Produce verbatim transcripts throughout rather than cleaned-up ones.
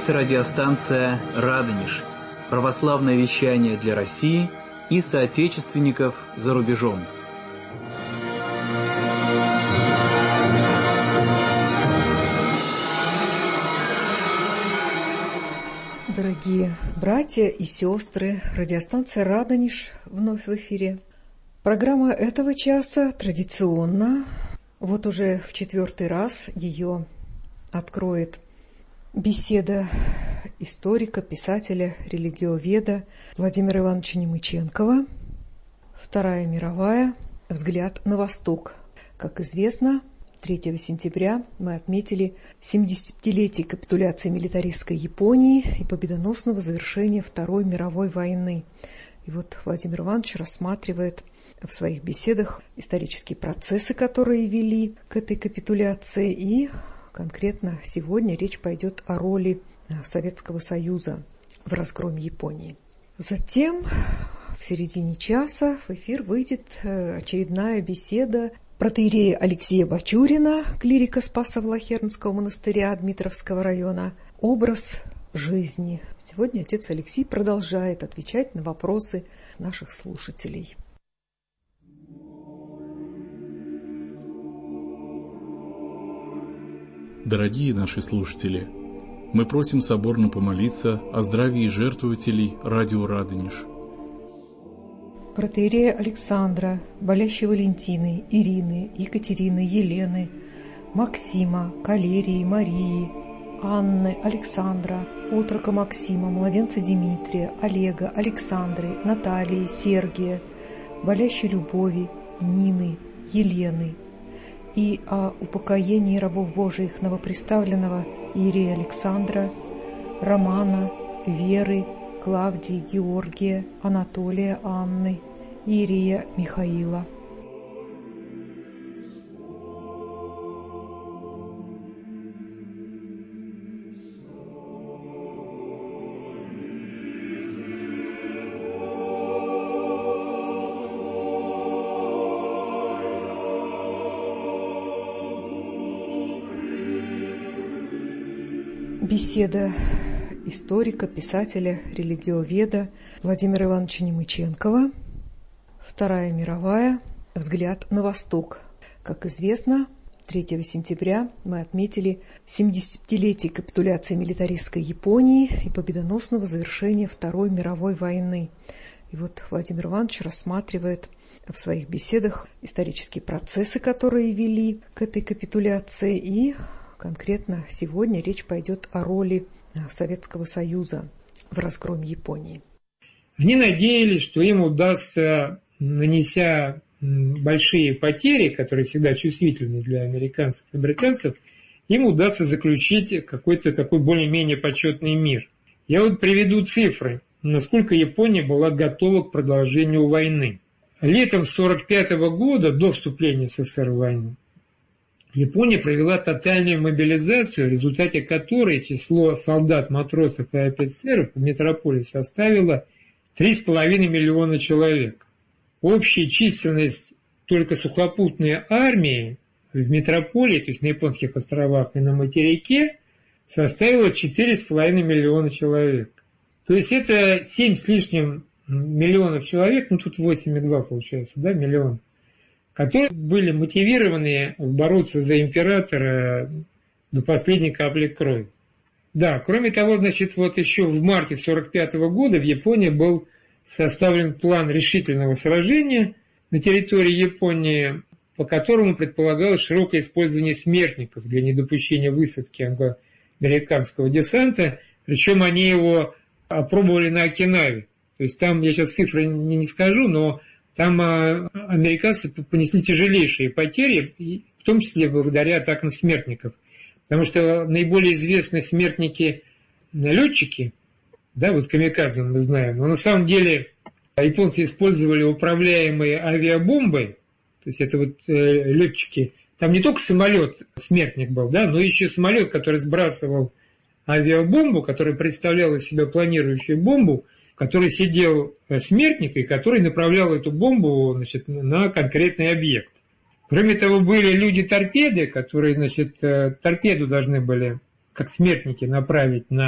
Это радиостанция «Радонеж», православное вещание для России и соотечественников за рубежом. Дорогие братья и сестры, радиостанция «Радонеж» вновь в эфире. Программа этого часа традиционно, вот уже в четвертый раз ее откроет беседа историка, писателя, религиоведа Владимира Ивановича Немыченкова. Вторая мировая. Взгляд на Восток. Как известно, третьего сентября мы отметили семидесятилетие капитуляции милитаристской Японии и победоносного завершения Второй мировой войны. И вот Владимир Иванович рассматривает в своих беседах исторические процессы, которые вели к этой капитуляции, и конкретно сегодня речь пойдет о роли Советского Союза в разгроме Японии. Затем в середине часа в эфир выйдет очередная беседа протоиерея Алексея Бачурина, клирика Спасо-Влахернского монастыря Дмитровского района, «Образ жизни». Сегодня отец Алексей продолжает отвечать на вопросы наших слушателей. Дорогие наши слушатели, мы просим соборно помолиться о здравии жертвователей радио «Радонеж». Протоиерея Александра, болящей Валентины, Ирины, Екатерины, Елены, Максима, Калерии, Марии, Анны, Александра, отрока Максима, младенца Дмитрия, Олега, Александры, Натальи, Сергия, болящей Любови, Нины, Елены, и о упокоении рабов Божиих новоприставленного иерея Александра, Романа, Веры, Клавдии, Георгия, Анатолия, Анны, иерея Михаила. Беседа историка, писателя, религиоведа Владимира Ивановича Немыченкова. Вторая мировая. Взгляд на Восток. Как известно, третьего сентября мы отметили семидесятилетие капитуляции милитаристской Японии и победоносного завершения Второй мировой войны. И вот Владимир Иванович рассматривает в своих беседах исторические процессы, которые вели к этой капитуляции, и конкретно сегодня речь пойдет о роли Советского Союза в разгроме Японии. Они надеялись, что им удастся, нанеся большие потери, которые всегда чувствительны для американцев и британцев, им удастся заключить какой-то такой более-менее почетный мир. Я вот приведу цифры, насколько Япония была готова к продолжению войны. Летом сорок пятого года, до вступления СССР в войну, Япония провела тотальную мобилизацию, в результате которой число солдат, матросов и офицеров в метрополии составило три с половиной миллиона человек. Общая численность только сухопутной армии в метрополии, то есть на японских островах и на материке, составила четыре с половиной миллиона человек. То есть это семь с лишним миллионов человек, ну тут восемь и два получается, да, миллион, которые были мотивированы бороться за императора до последней капли крови. Да, кроме того, значит, вот еще в марте сорок пятого года в Японии был составлен план решительного сражения на территории Японии, по которому предполагалось широкое использование смертников для недопущения высадки англо-американского десанта, причем они его опробовали на Окинаве. То есть там, я сейчас цифры не, не скажу, но там а, американцы понесли тяжелейшие потери, в том числе благодаря атакам смертников. Потому что наиболее известные смертники-летчики, да, вот камикадзе мы знаем, но на самом деле японцы использовали управляемые авиабомбой, то есть это вот э, летчики, там не только самолет смертник был, да, но еще самолет, который сбрасывал авиабомбу, который представлял из себя планирующую бомбу, в которой сидел смертник и который направлял эту бомбу, значит, на конкретный объект. Кроме того, были люди-торпеды, которые, значит, торпеду должны были, как смертники, направить на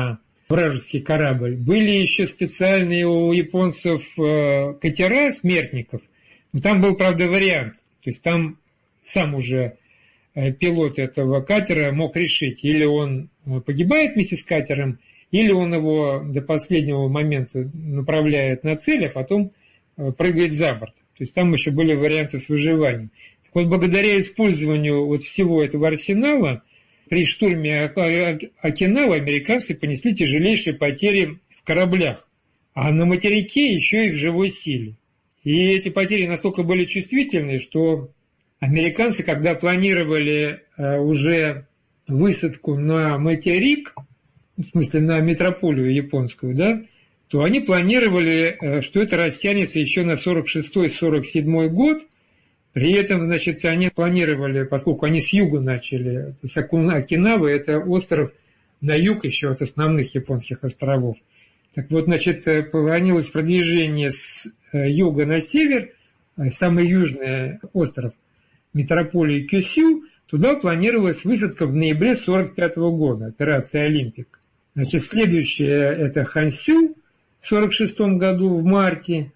вражеский корабль. Были еще специальные у японцев катера смертников. Но там был, правда, вариант. То есть там сам уже пилот этого катера мог решить, или он погибает вместе с катером, или он его до последнего момента направляет на цель, а потом прыгает за борт. То есть там еще были варианты с выживанием. Так вот, благодаря использованию вот всего этого арсенала, при штурме Окинавы американцы понесли тяжелейшие потери в кораблях, а на материке еще и в живой силе. И эти потери настолько были чувствительны, что американцы, когда планировали уже высадку на материк, в смысле на метрополию японскую, да, то они планировали, что это растянется еще на сорок шестой — сорок седьмой год. При этом, значит, они планировали, поскольку они с юга начали, то есть Окинава – это остров на юг еще от основных японских островов. Так вот, значит, планировалось продвижение с юга на север, самый южный остров метрополии Кюсю, туда планировалась высадка в ноябре сорок пятого года, операция «Олимпик». Значит, следующее – это Хансю в сорок шестом году в марте,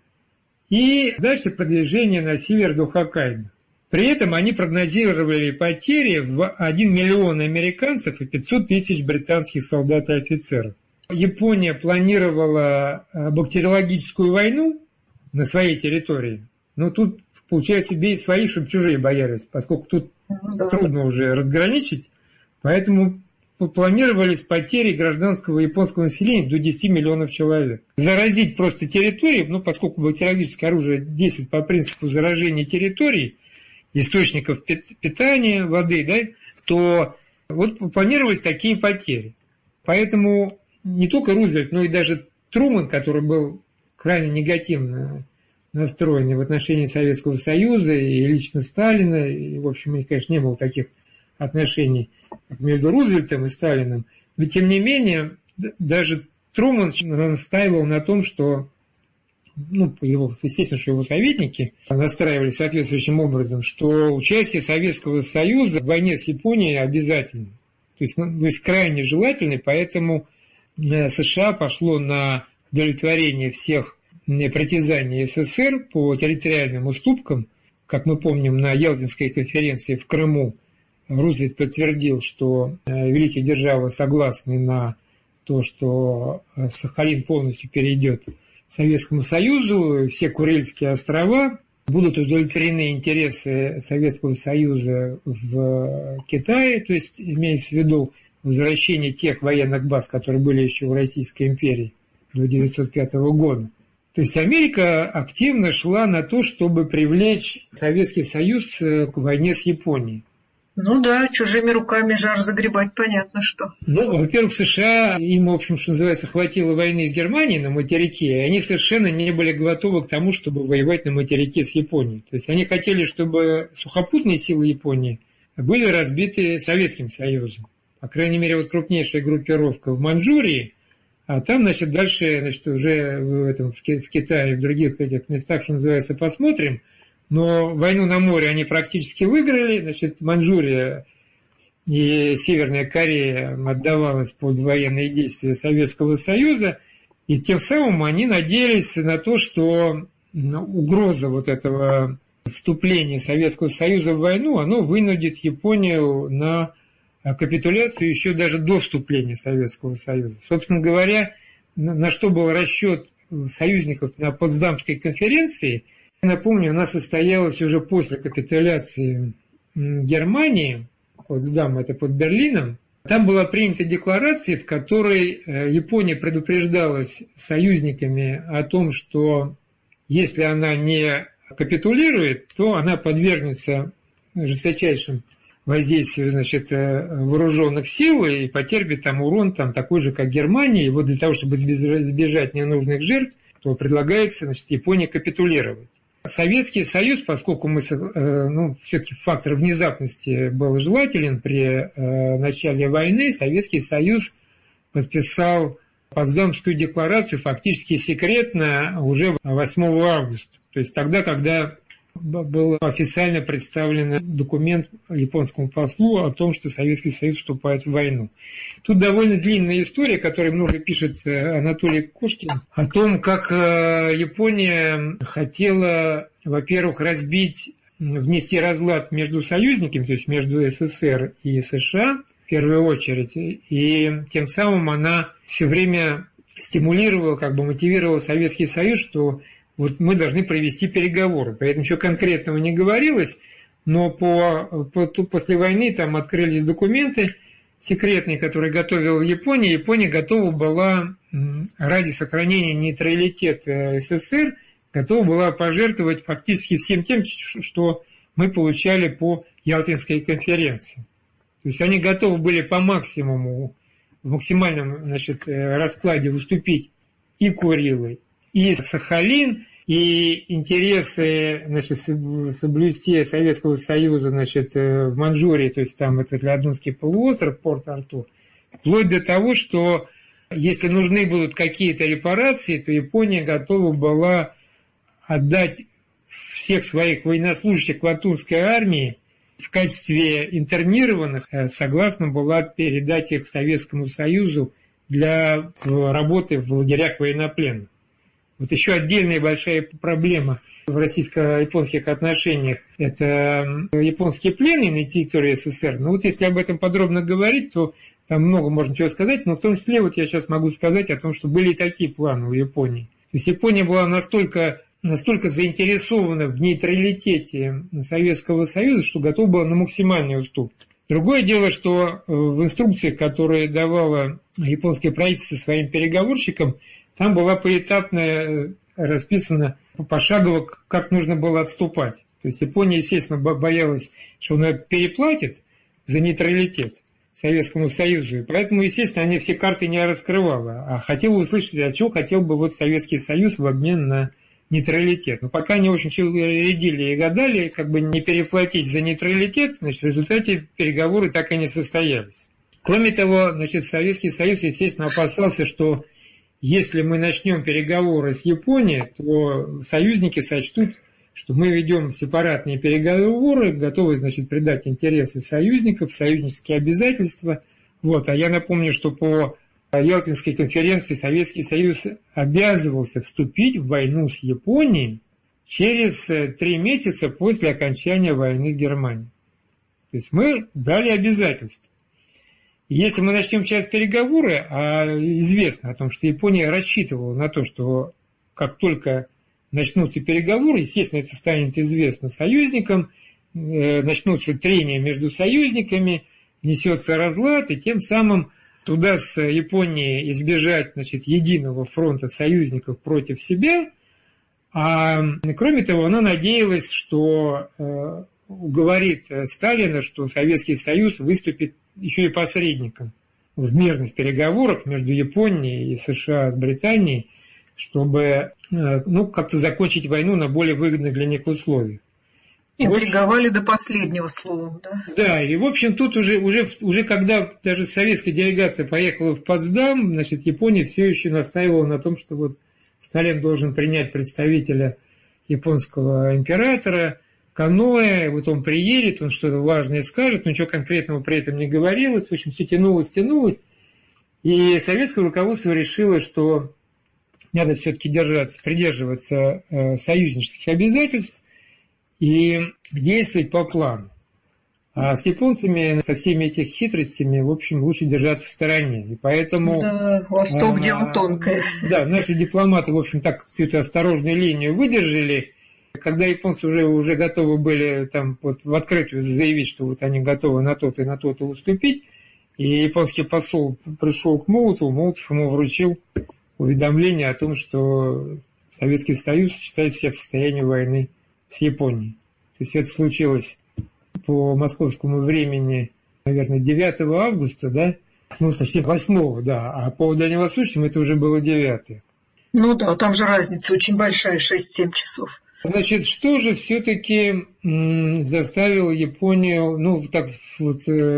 и дальше продвижение на север до Хоккайдо. При этом они прогнозировали потери в один миллион американцев и пятьсот тысяч британских солдат и офицеров. Япония планировала бактериологическую войну на своей территории, но тут, получается, бей своих, чтобы чужие боялись, поскольку тут да. трудно уже разграничить, поэтому планировались потери гражданского японского населения до десяти миллионов человек. Заразить просто территории, ну, поскольку бактериологическое оружие действует по принципу заражения территорий, источников питания, воды, да, то вот планировались такие потери. Поэтому не только Рузвельт, но и даже Трумэн, который был крайне негативно настроен в отношении Советского Союза и лично Сталина, и, в общем, и, конечно, не было таких отношений между Рузвельтом и Сталиным, но тем не менее даже Трумэн настаивал на том, что, ну, его, естественно, что его советники настраивали соответствующим образом, что участие Советского Союза в войне с Японией обязательно, то есть, ну, то есть крайне желательно, поэтому США пошло на удовлетворение всех притязаний СССР по территориальным уступкам. Как мы помним, на Ялтинской конференции в Крыму Рузвельт подтвердил, что великие державы согласны на то, что Сахалин полностью перейдет Советскому Союзу, все Курильские острова, будут удовлетворены интересы Советского Союза в Китае, то есть имеется в виду возвращение тех военных баз, которые были еще в Российской империи до тысяча девятьсот пятого года. То есть Америка активно шла на то, чтобы привлечь Советский Союз к войне с Японией. Ну да, чужими руками жар загребать, понятно что. Ну, во-первых, США, им, в общем, что называется, хватило войны с Германией на материке, и они совершенно не были готовы к тому, чтобы воевать на материке с Японией. То есть они хотели, чтобы сухопутные силы Японии были разбиты Советским Союзом. По крайней мере, вот крупнейшая группировка в Маньчжурии, а там, значит, дальше, значит, уже в, этом, в Китае, в других этих местах, что называется, посмотрим. Но войну на море они практически выиграли, значит, Маньчжурия и Северная Корея отдавалась под военные действия Советского Союза, и тем самым они надеялись на то, что угроза вот этого вступления Советского Союза в войну, оно вынудит Японию на капитуляцию еще даже до вступления Советского Союза. Собственно говоря, на что был расчет союзников на Потсдамской конференции, напомню, она состоялась уже после капитуляции Германии, Потсдам, это под Берлином. Там была принята декларация, в которой Япония предупреждалась союзниками о том, что если она не капитулирует, то она подвергнется жесточайшим воздействию, значит, вооруженных сил и потерпит там урон там, такой же, как Германия. И вот для того, чтобы избежать ненужных жертв, то предлагается, значит, Японии капитулировать. Советский Союз, поскольку мы, ну, все-таки фактор внезапности был желателен при начале войны, Советский Союз подписал Потсдамскую декларацию фактически секретно уже восьмого августа. То есть тогда, когда был официально представлен документ японскому послу о том, что Советский Союз вступает в войну. Тут довольно длинная история, которую много пишет Анатолий Кошкин, о том, как Япония хотела, во-первых, разбить, внести разлад между союзниками, то есть между СССР и США в первую очередь, и тем самым она все время стимулировала, как бы мотивировала Советский Союз, что вот мы должны провести переговоры. Поэтому ничего конкретного не говорилось, но по, по, после войны там открылись документы секретные, которые готовила Япония. Япония готова была ради сохранения нейтралитета СССР, готова была пожертвовать фактически всем тем, что мы получали по Ялтинской конференции. То есть они готовы были по максимуму, в максимальном, значит, раскладе выступить и Курилы, и Сахалин, и интересы, значит, соблюсти Советского Союза, значит, в Манчжурии, то есть там это Ляодунский полуостров, Порт-Артур, вплоть до того, что если нужны будут какие-то репарации, то Япония готова была отдать всех своих военнослужащих Квантунской армии в качестве интернированных, согласна была передать их Советскому Союзу для работы в лагерях военнопленных. Вот еще отдельная большая проблема в российско-японских отношениях – это японские пленные на территории СССР. Ну вот если об этом подробно говорить, то там много можно чего сказать, но в том числе вот я сейчас могу сказать о том, что были и такие планы у Японии. То есть Япония была настолько, настолько заинтересована в нейтралитете Советского Союза, что готова была на максимальный уступки. Другое дело, что в инструкциях, которые давало японское правительство своим переговорщикам, там была поэтапно расписана пошагово, как нужно было отступать. То есть Япония, естественно, боялась, что она переплатит за нейтралитет Советскому Союзу, и поэтому, естественно, они все карты не раскрывала, а хотела услышать, от чего хотел бы вот Советский Союз в обмен на нейтралитет. Но пока они, в общем, все рядили и гадали, как бы не переплатить за нейтралитет, значит, в результате переговоры так и не состоялись. Кроме того, значит, Советский Союз, естественно, опасался, что если мы начнем переговоры с Японией, то союзники сочтут, что мы ведем сепаратные переговоры, готовы, значит, предать интересы союзников, союзнические обязательства. Вот. А я напомню, что по Ялтинской конференции Советский Союз обязывался вступить в войну с Японией через три месяца после окончания войны с Германией. То есть мы дали обязательства. Если мы начнем сейчас переговоры, а известно о том, что Япония рассчитывала на то, что как только начнутся переговоры, естественно, это станет известно союзникам, начнутся трения между союзниками, несется разлад, и тем самым удастся Японии избежать, значит, единого фронта союзников против себя. А кроме того, она надеялась, что э, уговорит Сталина, что Советский Союз выступит еще и посредником в мирных переговорах между Японией и США с Британией, чтобы, ну, как-то закончить войну на более выгодных для них условиях. Интриговали до последнего слова, да? Да, и, в общем, тут уже, уже, уже когда даже советская делегация поехала в Потсдам, значит, Япония все еще настаивала на том, что вот Сталин должен принять представителя японского императора, Каноэ, вот он приедет, он что-то важное скажет, но ничего конкретного при этом не говорилось, в общем, все тянулось, тянулось, и советское руководство решило, что надо все-таки держаться, придерживаться э, союзнических обязательств и действовать по плану. А с японцами, со всеми этими хитростями, в общем, лучше держаться в стороне. И поэтому... Да, Восток а, дело тонкое. Да, наши дипломаты, в общем, так какую-то осторожную линию выдержали. Когда японцы уже, уже готовы были там, вот, в открытую заявить, что вот они готовы на то-то и на то-то уступить, и японский посол пришел к Молотову, Молотов ему вручил уведомление о том, что Советский Союз считает себя в состоянии войны с Японией. То есть это случилось по московскому времени, наверное, девятого августа, да? Ну, точнее, восьмого, да, а по дальневосточному это уже было девятое. Ну да, там же разница очень большая, шесть-семь часов. Значит, что же все-таки заставило Японию, ну, так вот,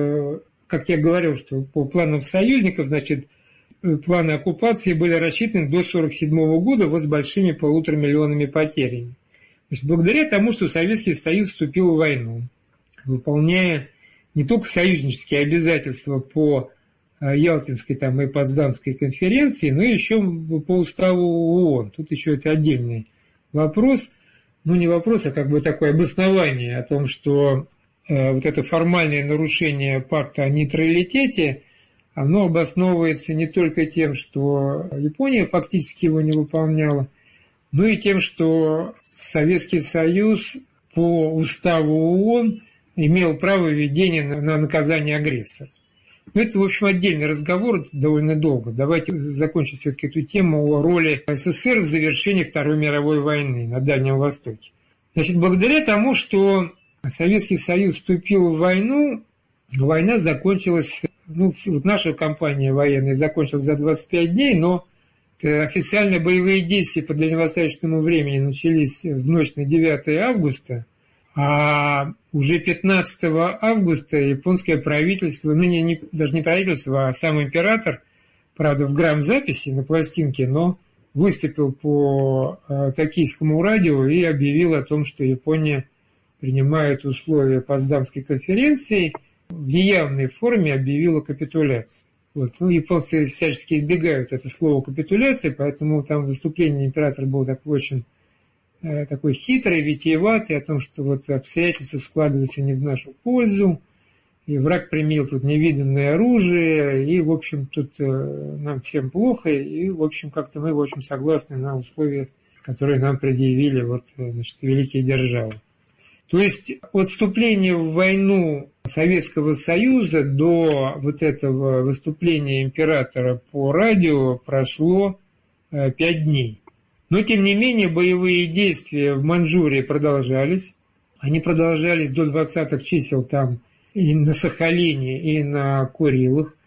как я говорил, что по планам союзников, значит, планы оккупации были рассчитаны до сорок седьмого года вот с большими полуторамиллионными потерями. Значит, благодаря тому, что Советский Союз вступил в войну, выполняя не только союзнические обязательства по Ялтинской там, и Потсдамской конференции, но еще по уставу ООН. Тут еще это отдельный вопрос. Ну, не вопрос, а как бы такое обоснование о том, что э, вот это формальное нарушение пакта о нейтралитете, оно обосновывается не только тем, что Япония фактически его не выполняла, но и тем, что Советский Союз по уставу ООН имел право введения на наказание агрессора. Ну, это, в общем, отдельный разговор, это довольно долго. Давайте закончим все-таки эту тему о роли СССР в завершении Второй мировой войны на Дальнем Востоке. Значит, благодаря тому, что Советский Союз вступил в войну, война закончилась, ну, вот наша кампания военная закончилась за двадцать пять дней, но официально боевые действия по дальневосточному времени начались в ночь на девятое августа, а уже пятнадцатого августа японское правительство, ну не, не, даже не правительство, а сам император, правда в грамзаписи на пластинке, но выступил по э, токийскому радио и объявил о том, что Япония принимает условия Потсдамской конференции, в неявной форме объявила капитуляцию. Вот. Ну, японцы всячески избегают это слово капитуляции, поэтому там выступление императора было такое очень такой хитрый, витиеватый, о том, что вот обстоятельства складываются не в нашу пользу, и враг применил тут невиданное оружие, и, в общем, тут э, нам всем плохо, и, в общем, как-то мы, в общем, согласны на условия, которые нам предъявили, вот, значит, великие державы. То есть от вступления в войну Советского Союза до вот этого выступления императора по радио прошло э, пять дней. Но, тем не менее, боевые действия в Маньчжурии продолжались. Они продолжались до двадцатых чисел там и на Сахалине, и на Курилах.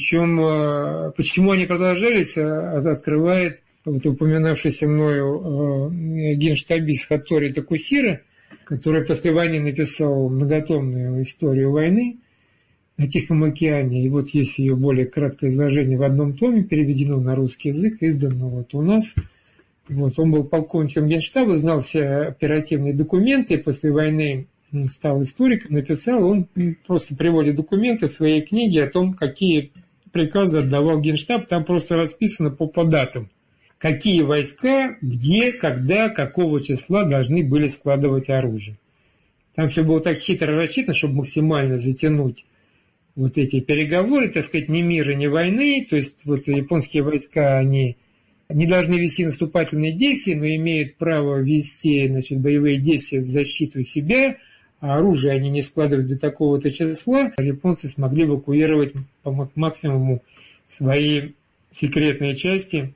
Причем, почему они продолжались, открывает вот упоминавшийся мною генштабист Хаттори Такусира, который после войны написал многотомную историю войны на Тихом океане. И вот есть ее более краткое изложение в одном томе, переведено на русский язык, издано вот у нас. Вот, он был полковником Генштаба, знал все оперативные документы, после войны стал историком, написал, он просто приводит документы в своей книге о том, какие приказы отдавал Генштаб, там просто расписано по, по датам, какие войска, где, когда, какого числа должны были складывать оружие. Там все было так хитро рассчитано, чтобы максимально затянуть вот эти переговоры, так сказать, ни мира, ни войны, то есть вот японские войска, они не должны вести наступательные действия, но имеют право вести, значит, боевые действия в защиту себя, а оружие они не складывают до такого-то числа. Японцы смогли эвакуировать по максимуму свои секретные части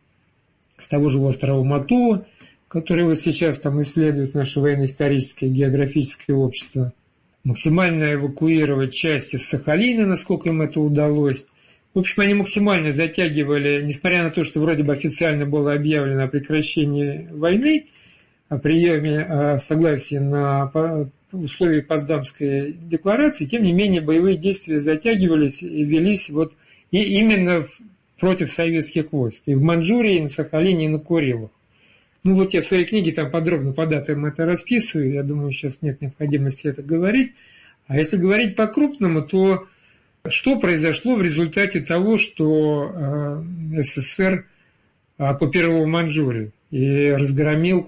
с того же острова Матуо, который вот сейчас там исследует наше военно-историческое географическое общество, максимально эвакуировать части с Сахалина, насколько им это удалось. В общем, они максимально затягивали, несмотря на то, что вроде бы официально было объявлено о прекращении войны, о приеме о согласии на условия Потсдамской декларации, тем не менее боевые действия затягивались и велись вот и именно против советских войск. И в Маньчжурии, и на Сахалине, и на Курилах. Ну вот я в своей книге там подробно по датам это расписываю, я думаю, сейчас нет необходимости это говорить. А если говорить по-крупному, то что произошло в результате того, что СССР оккупировал Маньчжурию и разгромил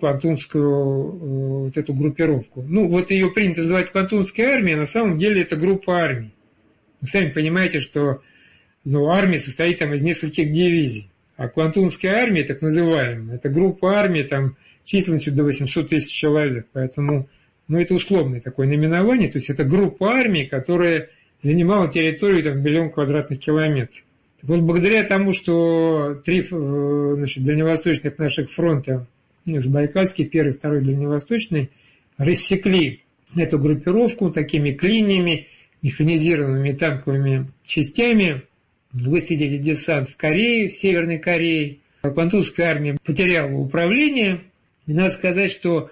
Квантунскую вот эту группировку? Ну, вот ее принято называть Квантунской армией, а на самом деле это группа армий. Вы сами понимаете, что ну, армия состоит там из нескольких дивизий. А Квантунская армия, так называемая, это группа армий там, численностью до восемьсот тысяч человек. Поэтому ну, это условное такое наименование. То есть это группа армий, которая занимала территорию там, миллион квадратных километров. Так вот, благодаря тому, что три значит, дальневосточных наших фронта, ну, Забайкальский, первый, второй дальневосточный, рассекли эту группировку такими клиньями, механизированными танковыми частями, высадили десант в Корее, в Северной Корее. Квантунская армия потеряла управление. И надо сказать, что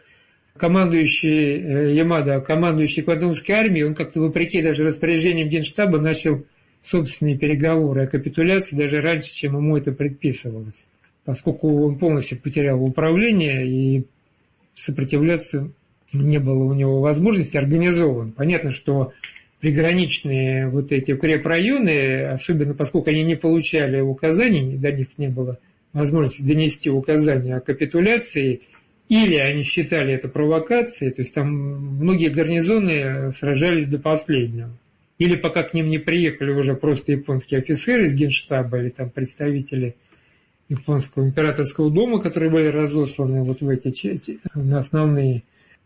командующий Ямада, командующий Квантунской армией, он как-то вопреки даже распоряжениям Генштаба начал собственные переговоры о капитуляции даже раньше, чем ему это предписывалось. Поскольку он полностью потерял управление и сопротивляться не было у него возможности организован. Понятно, что приграничные вот эти укрепрайоны, особенно поскольку они не получали указаний, до них не было возможности донести указания о капитуляции, или они считали это провокацией, то есть там многие гарнизоны сражались до последнего. Или пока к ним не приехали уже просто японские офицеры из Генштаба или там представители японского императорского дома, которые были разосланы вот в эти на основные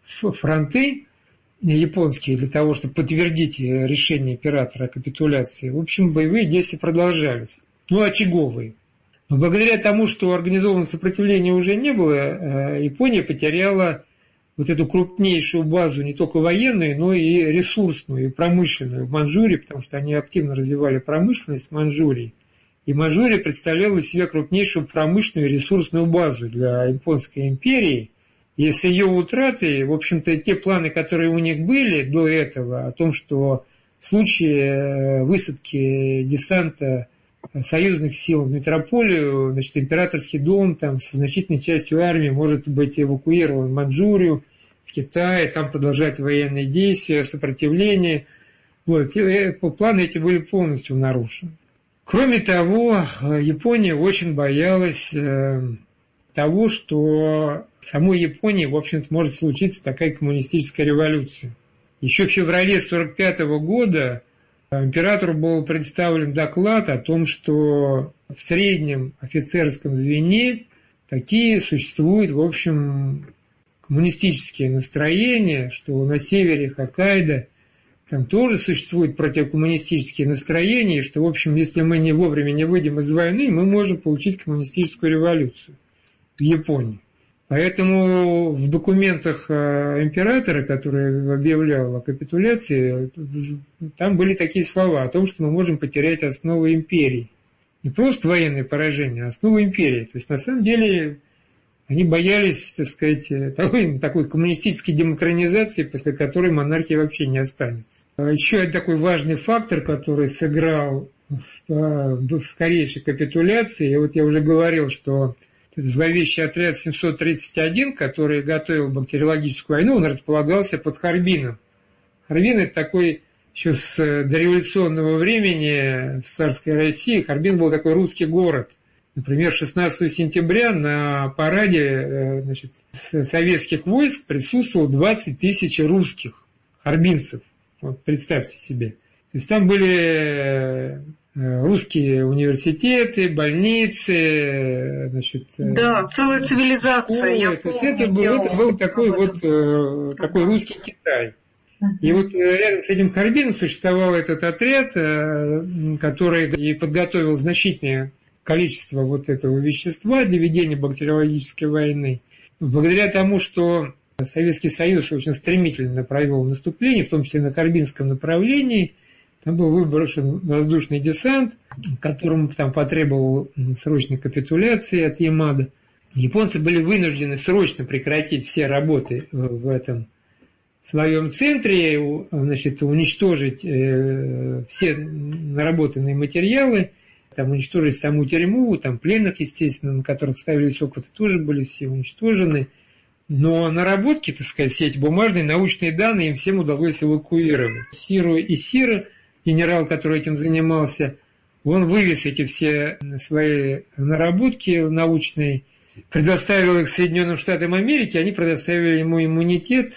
фронты японские для того, чтобы подтвердить решение императора о капитуляции. В общем, боевые действия продолжались. Ну, очаговые. Но благодаря тому, что организованного сопротивления уже не было, Япония потеряла вот эту крупнейшую базу, не только военную, но и ресурсную, и промышленную в Маньчжурии, потому что они активно развивали промышленность в Маньчжурии. И Маньчжурия представляла из себя крупнейшую промышленную и ресурсную базу для Японской империи. И с ее утратой, в общем-то, те планы, которые у них были до этого, о том, что в случае высадки десанта союзных сил в метрополию, значит, императорский дом там, со значительной частью армии может быть эвакуирован в Маньчжурию, в Китай, там продолжать военные действия, сопротивление. Вот. И планы эти были полностью нарушены. Кроме того, Япония очень боялась того, что в самой Японии, в общем-то, может случиться такая коммунистическая революция. Еще в феврале сорок пятого года императору был представлен доклад о том, что в среднем офицерском звене такие существуют, в общем, коммунистические настроения, что на севере Хоккайдо там тоже существуют противокоммунистические настроения, и что, в общем, если мы не вовремя не выйдем из войны, мы можем получить коммунистическую революцию в Японии. Поэтому в документах императора, который объявлял о капитуляции, там были такие слова о том, что мы можем потерять основу империи. Не просто военное поражение, а основу империи. То есть, на самом деле, они боялись, так сказать, такой, такой коммунистической демократизации, после которой монархии вообще не останется. Еще один такой важный фактор, который сыграл в скорейшей капитуляции, и вот я уже говорил, что зловещий отряд семьсот тридцать один, который готовил бактериологическую войну, он располагался под Харбином. Харбин – это такой еще с дореволюционного времени в царской России. Харбин был такой русский город. Например, шестнадцатого сентября на параде, значит, советских войск присутствовало двадцать тысяч русских харбинцев. Вот, представьте себе. То есть там были русские университеты, больницы, значит... Да, целая цивилизация. Ой, я то есть помню, это, был, это был такой вот э, такой русский Китай. Uh-huh. И вот рядом с этим Харбином существовал этот отряд, э, который и подготовил значительное количество вот этого вещества для ведения бактериологической войны. Благодаря тому, что Советский Союз очень стремительно провел наступление, в том числе на Харбинском направлении, там был выброшен воздушный десант, которому там потребовал срочной капитуляции от Ямада. Японцы были вынуждены срочно прекратить все работы в этом своем центре, значит, уничтожить э, все наработанные материалы, там, уничтожить саму тюрьму, там пленных, естественно, на которых ставились опыты, тоже были все уничтожены. Но наработки, так сказать, все эти бумажные, научные данные им всем удалось эвакуировать. Сиру и Сира, генерал, который этим занимался, он вывез эти все свои наработки научные, предоставил их Соединенным Штатам Америки, они предоставили ему иммунитет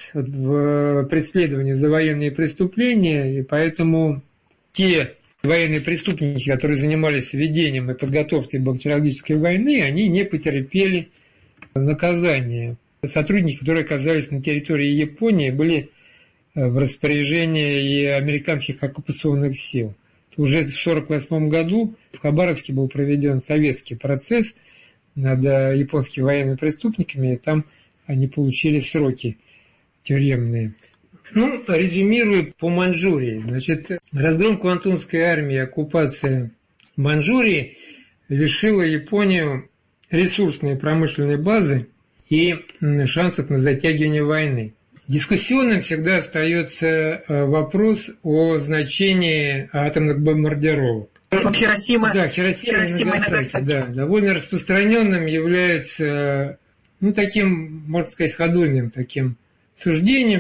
в преследовании за военные преступления, и поэтому те военные преступники, которые занимались ведением и подготовкой бактериологической войны, они не потерпели наказания. Сотрудники, которые оказались на территории Японии, были в распоряжении и американских оккупационных сил. Уже в сорок восьмом году в Хабаровске был проведен советский процесс над японскими военными преступниками, и там они получили сроки тюремные. Ну, резюмирую по Маньчжурии. Значит, разгром Квантунской армии, оккупация Маньчжурии лишила Японию ресурсной и промышленной базы и шансов на затягивание войны. Дискуссионным всегда остается вопрос о значении атомных бомбардировок. Вот Хиросима, да, Хиросима, Хиросима и Нагасаки. Да, довольно распространенным является ну, таким, можно сказать, ходульным таким суждением,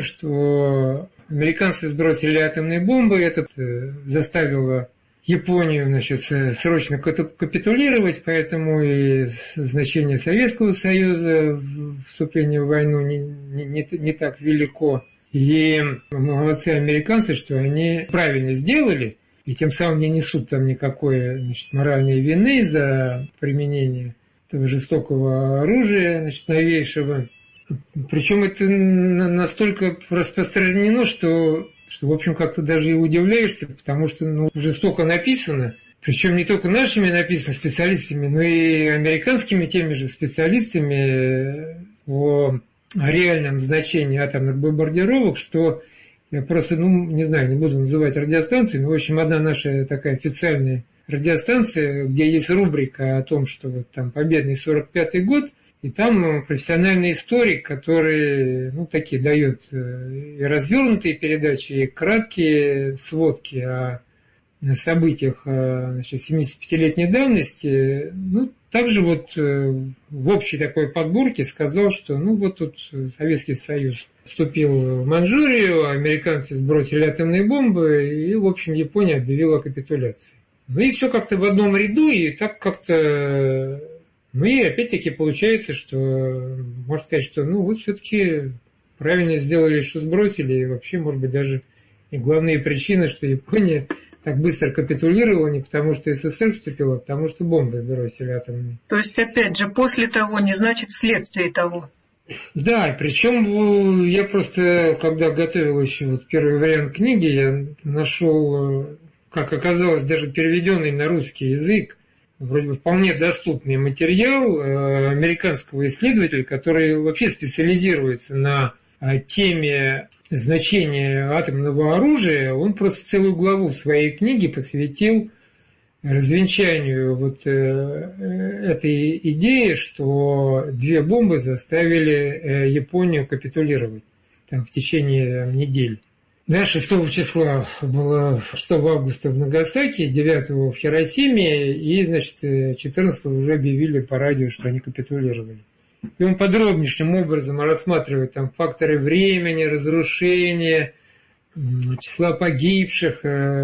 что американцы сбросили атомные бомбы, это заставило Японию, значит, срочно капитулировать, поэтому и значение Советского Союза в вступлении в войну не, не, не так велико. И молодцы американцы, что они правильно сделали, и тем самым не несут там никакой, значит, моральной вины за применение этого жестокого оружия, значит, новейшего. Причем это настолько распространено, что, что, в общем, как-то даже и удивляешься, потому что, ну, жестоко написано, причем не только нашими написано специалистами, но и американскими теми же специалистами о реальном значении атомных бомбардировок, что я просто, ну, не знаю, не буду называть радиостанцию, но, в общем, одна наша такая официальная радиостанция, где есть рубрика о том, что вот там победный сорок пятый год, и там профессиональный историк, который, ну, такие дает и развернутые передачи, и краткие сводки о событиях, значит, семидесятипятилетней давности, ну, также вот в общей такой подборке сказал, что, ну, вот тут Советский Союз вступил в Манчжурию, американцы сбросили атомные бомбы, и, в общем, Япония объявила о капитуляции. Ну, и все как-то в одном ряду, и так как-то... Ну, и опять-таки получается, что, можно сказать, что, ну, вот все-таки правильно сделали, что сбросили, и вообще, может быть, даже и главные причины, что Япония так быстро капитулировала не потому, что СССР вступила, а потому, что бомбы сбросили атомные. То есть, опять же, после того не значит вследствие того. Да, причем я просто, когда готовил еще вот первый вариант книги, я нашел, как оказалось, даже переведенный на русский язык, вроде бы вполне доступный материал американского исследователя, который вообще специализируется на теме значения атомного оружия. Он просто целую главу в своей книге посвятил развенчанию вот этой идеи, что две бомбы заставили Японию капитулировать там в течение недель. Да, шестого числа было, шестого августа в Нагасаки, девятого в Хиросиме, и, значит, четырнадцатого уже объявили по радио, что они капитулировали. И он подробнейшим образом рассматривает там факторы времени, разрушения, числа погибших,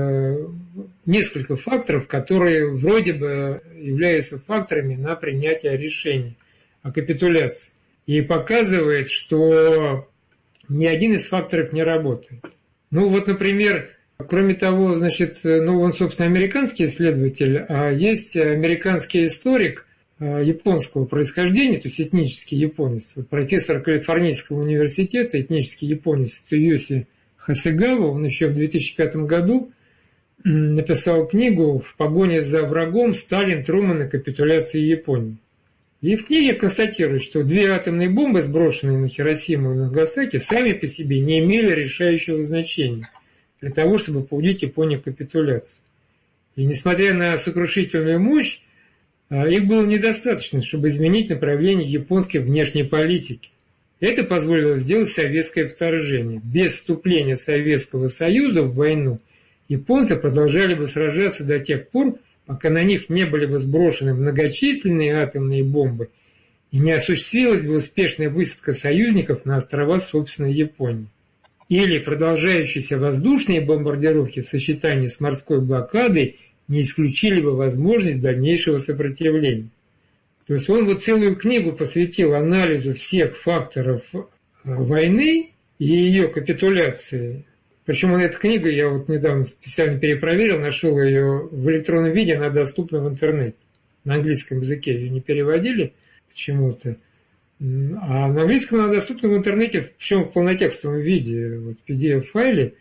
несколько факторов, которые вроде бы являются факторами на принятие решения о капитуляции. И показывает, что ни один из факторов не работает. Ну вот, например, кроме того, значит, ну он, собственно, американский исследователь, а есть американский историк японского происхождения, то есть этнический японец, профессор Калифорнийского университета, этнический японец Цуёси Хасегава, он еще в две тысячи пятом году написал книгу «В погоне за врагом. Сталин, Трумэн и капитуляция Японии». И в книге констатирует, что две атомные бомбы, сброшенные на Хиросиму и Нагасаки, сами по себе не имели решающего значения для того, чтобы побудить Японию к капитуляции. И несмотря на сокрушительную мощь, их было недостаточно, чтобы изменить направление японской внешней политики. Это позволило сделать советское вторжение. Без вступления Советского Союза в войну японцы продолжали бы сражаться до тех пор, пока на них не были бы сброшены многочисленные атомные бомбы и не осуществилась бы успешная высадка союзников на острова собственной Японии. Или продолжающиеся воздушные бомбардировки в сочетании с морской блокадой не исключили бы возможность дальнейшего сопротивления. То есть он вот целую книгу посвятил анализу всех факторов войны и ее капитуляции. Причем эта книга, я вот недавно специально перепроверил, нашел ее в электронном виде, она доступна в интернете. На английском языке ее не переводили почему-то. А на английском она доступна в интернете, причем в полнотекстовом виде, вот в пи ди эф-файле.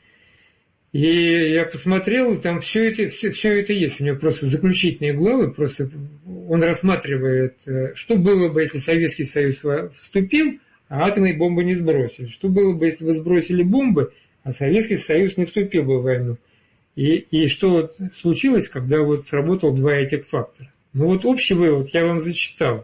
И я посмотрел, там все это, все, все это есть. У него просто заключительные главы, просто он рассматривает, что было бы, если Советский Союз вступил, а атомные бомбы не сбросили. Что было бы, если бы сбросили бомбы, а Советский Союз не вступил бы в войну. И, и что вот случилось, когда вот сработал два этих фактора. Ну вот общий вывод я вам зачитал.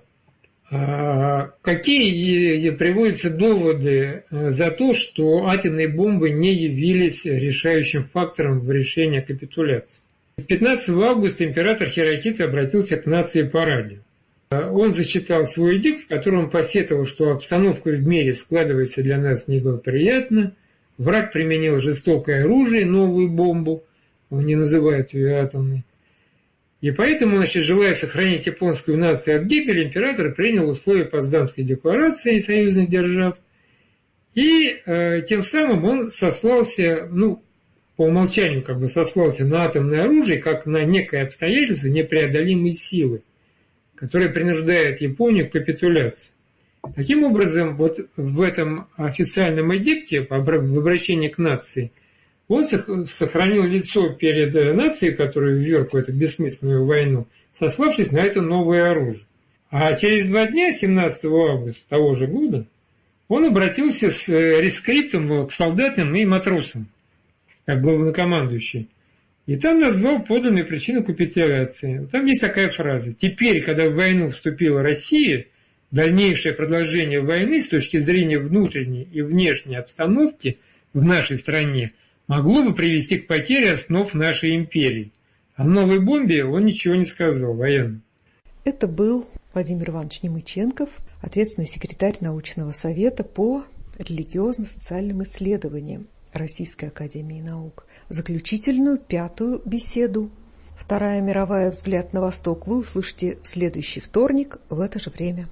А какие приводятся доводы за то, что атомные бомбы не явились решающим фактором в решении о капитуляции? пятнадцатого августа император Хирохито обратился к нации по радио. Он зачитал свой эдикт, в котором он посетовал, что обстановка в мире складывается для нас неблагоприятно. Враг применил жестокое оружие, новую бомбу, он не называет ее атомной. И поэтому, значит, желая сохранить японскую нацию от гибели, император принял условия Потсдамской декларации союзных держав. И э, тем самым он сослался, ну, по умолчанию как бы сослался на атомное оружие, как на некое обстоятельство непреодолимой силы, которое принуждает Японию к капитуляции. Таким образом, вот в этом официальном эдикте в обращении к нации он сохранил лицо перед нацией, которая вверг в эту бессмысленную войну, сославшись на это новое оружие. А через два дня, семнадцатого августа того же года, он обратился с рескриптом к солдатам и матросам, как главнокомандующий. И там назвал подлинную причину капитуляции. Там есть такая фраза: «Теперь, когда в войну вступила Россия, дальнейшее продолжение войны с точки зрения внутренней и внешней обстановки в нашей стране могло бы привести к потере основ нашей империи». О новой бомбе он ничего не сказал военным. Это был Владимир Иванович Немыченков, ответственный секретарь научного совета по религиозно-социальным исследованиям Российской академии наук. Заключительную, пятую беседу «Вторая мировая. Взгляд на Восток» вы услышите в следующий вторник в это же время.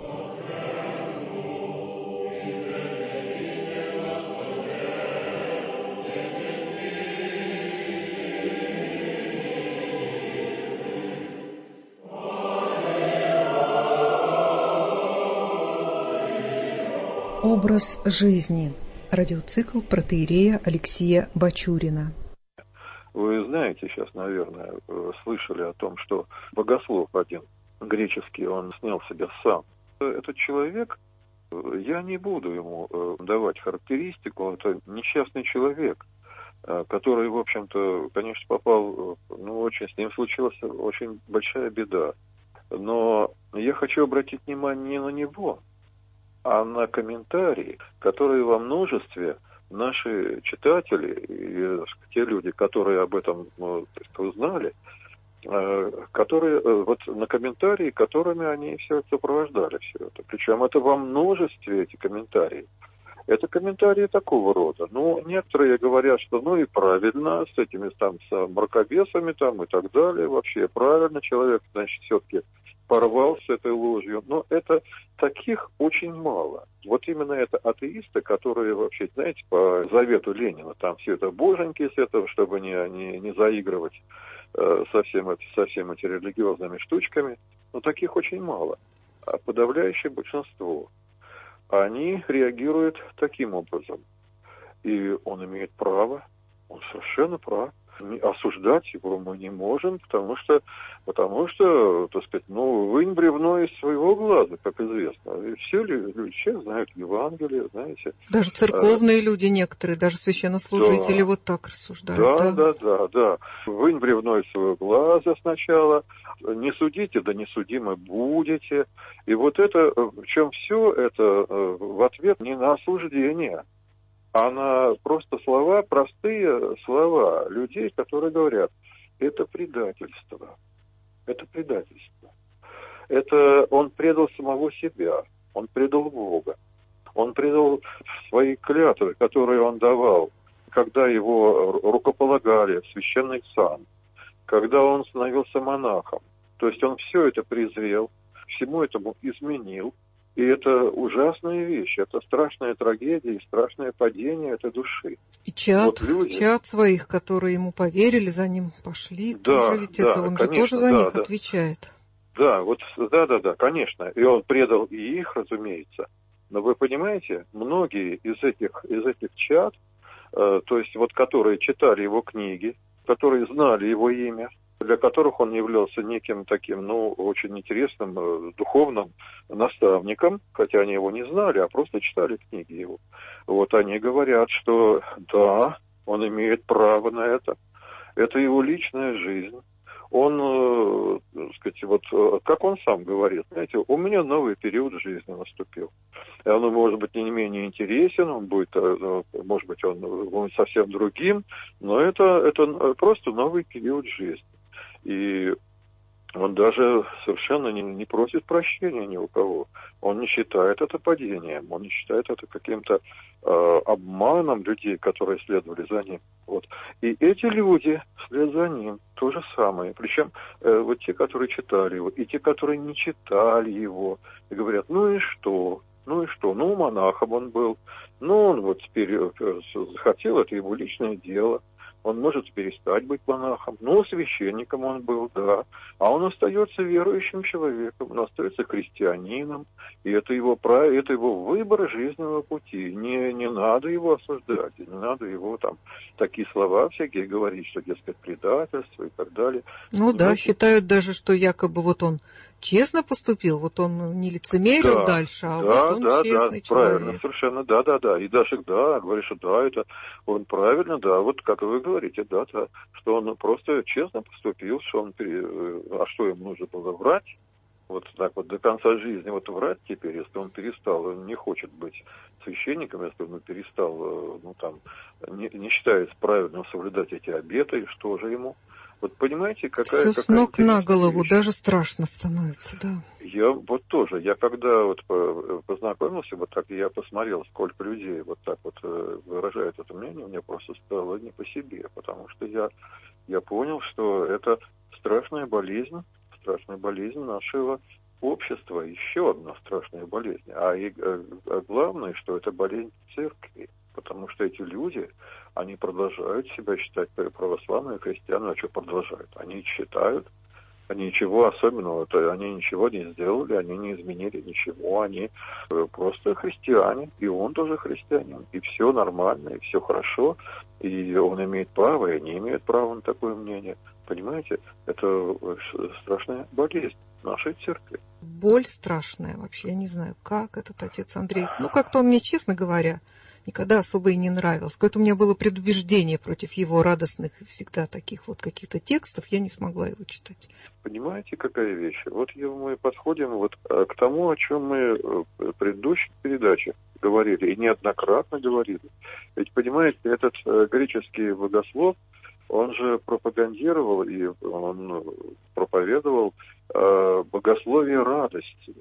Образ жизни. Радиоцикл протоиерея Алексея Бачурина. Вы знаете, сейчас, наверное, слышали о том, что богослов один греческий, он снял себя сам. Этот человек, я не буду ему давать характеристику, это несчастный человек, который, в общем-то, конечно, попал, ну, очень, с ним случилась очень большая беда. Но я хочу обратить внимание не на него, а на комментарии, которые во множестве наши читатели и те люди, которые об этом, ну, узнали, которые вот на комментарии, которыми они все это сопровождали, все это. Причем это во множестве эти комментарии. Это комментарии такого рода. Ну, некоторые говорят, что ну и правильно, с этими там с мракобесами там и так далее, вообще правильно, человек, значит, все-таки порвал с этой ложью. Но это таких очень мало. Вот именно это атеисты, которые вообще, знаете, по завету Ленина, там все это боженьки с этого, чтобы не, не, не заигрывать э, со, всем, со всеми этими религиозными штучками. Но таких очень мало. А подавляющее большинство, они реагируют таким образом. И он имеет право, он совершенно прав. Осуждать его мы не можем, потому что, потому что, так сказать, ну, вынь бревно из своего глаза, как известно. И все люди, все знают Евангелие, знаете. Даже церковные а, люди некоторые, даже священнослужители да, вот так рассуждают. Да, да, да, да, да. Вынь бревно из своего глаза сначала, не судите, да не судимы будете. И вот это, причем все это в ответ не на осуждение, а на просто слова, простые слова людей, которые говорят, это предательство, это предательство. Это он предал самого себя, он предал Бога, он предал свои клятвы, которые он давал, когда его рукополагали в священный сан, когда он становился монахом. То есть он все это презрел, всему этому изменил. И это ужасная вещь, это страшная трагедия и страшное падение этой души. И чад, вот люди... чад своих, которые ему поверили, за ним пошли, да, тоже ведь да, это он конечно, же тоже за да, них да. отвечает. Да, вот, да, да, да, конечно. И он предал и их, разумеется. Но вы понимаете, многие из этих, из этих чад, э, то есть вот которые читали его книги, которые знали его имя, для которых он являлся неким таким, ну, очень интересным э, духовным наставником, хотя они его не знали, а просто читали книги его. Вот они говорят, что да, он имеет право на это, это его личная жизнь. Он, э, так сказать, вот, э, как он сам говорит, знаете, у меня новый период жизни наступил. И он, может быть, не менее интересен, он будет, э, может быть, он будет совсем другим, но это, это просто новый период жизни. И Он даже совершенно не, не просит прощения ни у кого. Он не считает это падением, он не считает это каким-то э, обманом людей, которые следовали за ним. Вот. И эти люди вслед за ним то же самое. Причем э, вот те, которые читали его, и те, которые не читали его, и говорят, ну и что? Ну и что? Ну, монахом он был. Ну, он вот теперь захотел, это его личное дело. Он может перестать быть монахом. Ну, священником он был, да. А он остается верующим человеком, он остается христианином. И это его право, это его выбор жизненного пути. Не, не надо его осуждать, не надо его там такие слова всякие говорить, что, дескать, предательство и так далее. Ну Понимаете? Да, считают даже, что якобы вот он честно поступил, вот он не лицемерил да, дальше, а да, вот он да, честный да, человек. Правильно, совершенно, да, да, да. И даже, да, говоришь, что да, это он правильно, да, вот как вы говорите, да, да, что он просто честно поступил, что он, пере... а что ему нужно было врать? Вот так вот до конца жизни вот врать теперь, если он перестал, он не хочет быть священником, если он перестал, ну там, не, не считает правильным соблюдать эти обеты, что же ему? Вот понимаете, какая... Все какая с ног на голову, вещь. даже страшно становится, да. Я вот тоже, я когда вот познакомился, вот так я посмотрел, сколько людей вот так вот выражает это мнение, мне просто стало не по себе, потому что я, я понял, что это страшная болезнь, страшная болезнь нашего общества, еще одна страшная болезнь. А, и, а главное, что это болезнь церкви, потому что эти люди, они продолжают себя считать православными христианами, а что продолжают? Они считают, они ничего особенного, то они ничего не сделали, они не изменили ничего, они просто христиане, и он тоже христианин, и все нормально, и все хорошо, и он имеет право, и они имеют право на такое мнение. Понимаете, это страшная болезнь нашей церкви. Боль страшная вообще, я не знаю, как этот отец Андрей. Ну, как-то он мне, честно говоря, никогда особо и не нравился. Какое-то у меня было предубеждение против его радостных всегда таких вот каких-то текстов, я не смогла его читать. Понимаете, какая вещь? Вот мы подходим вот к тому, о чем мы в предыдущих передачах говорили, и неоднократно говорили. Ведь, понимаете, этот греческий богослов, он же пропагандировал и он проповедовал э, богословие радости.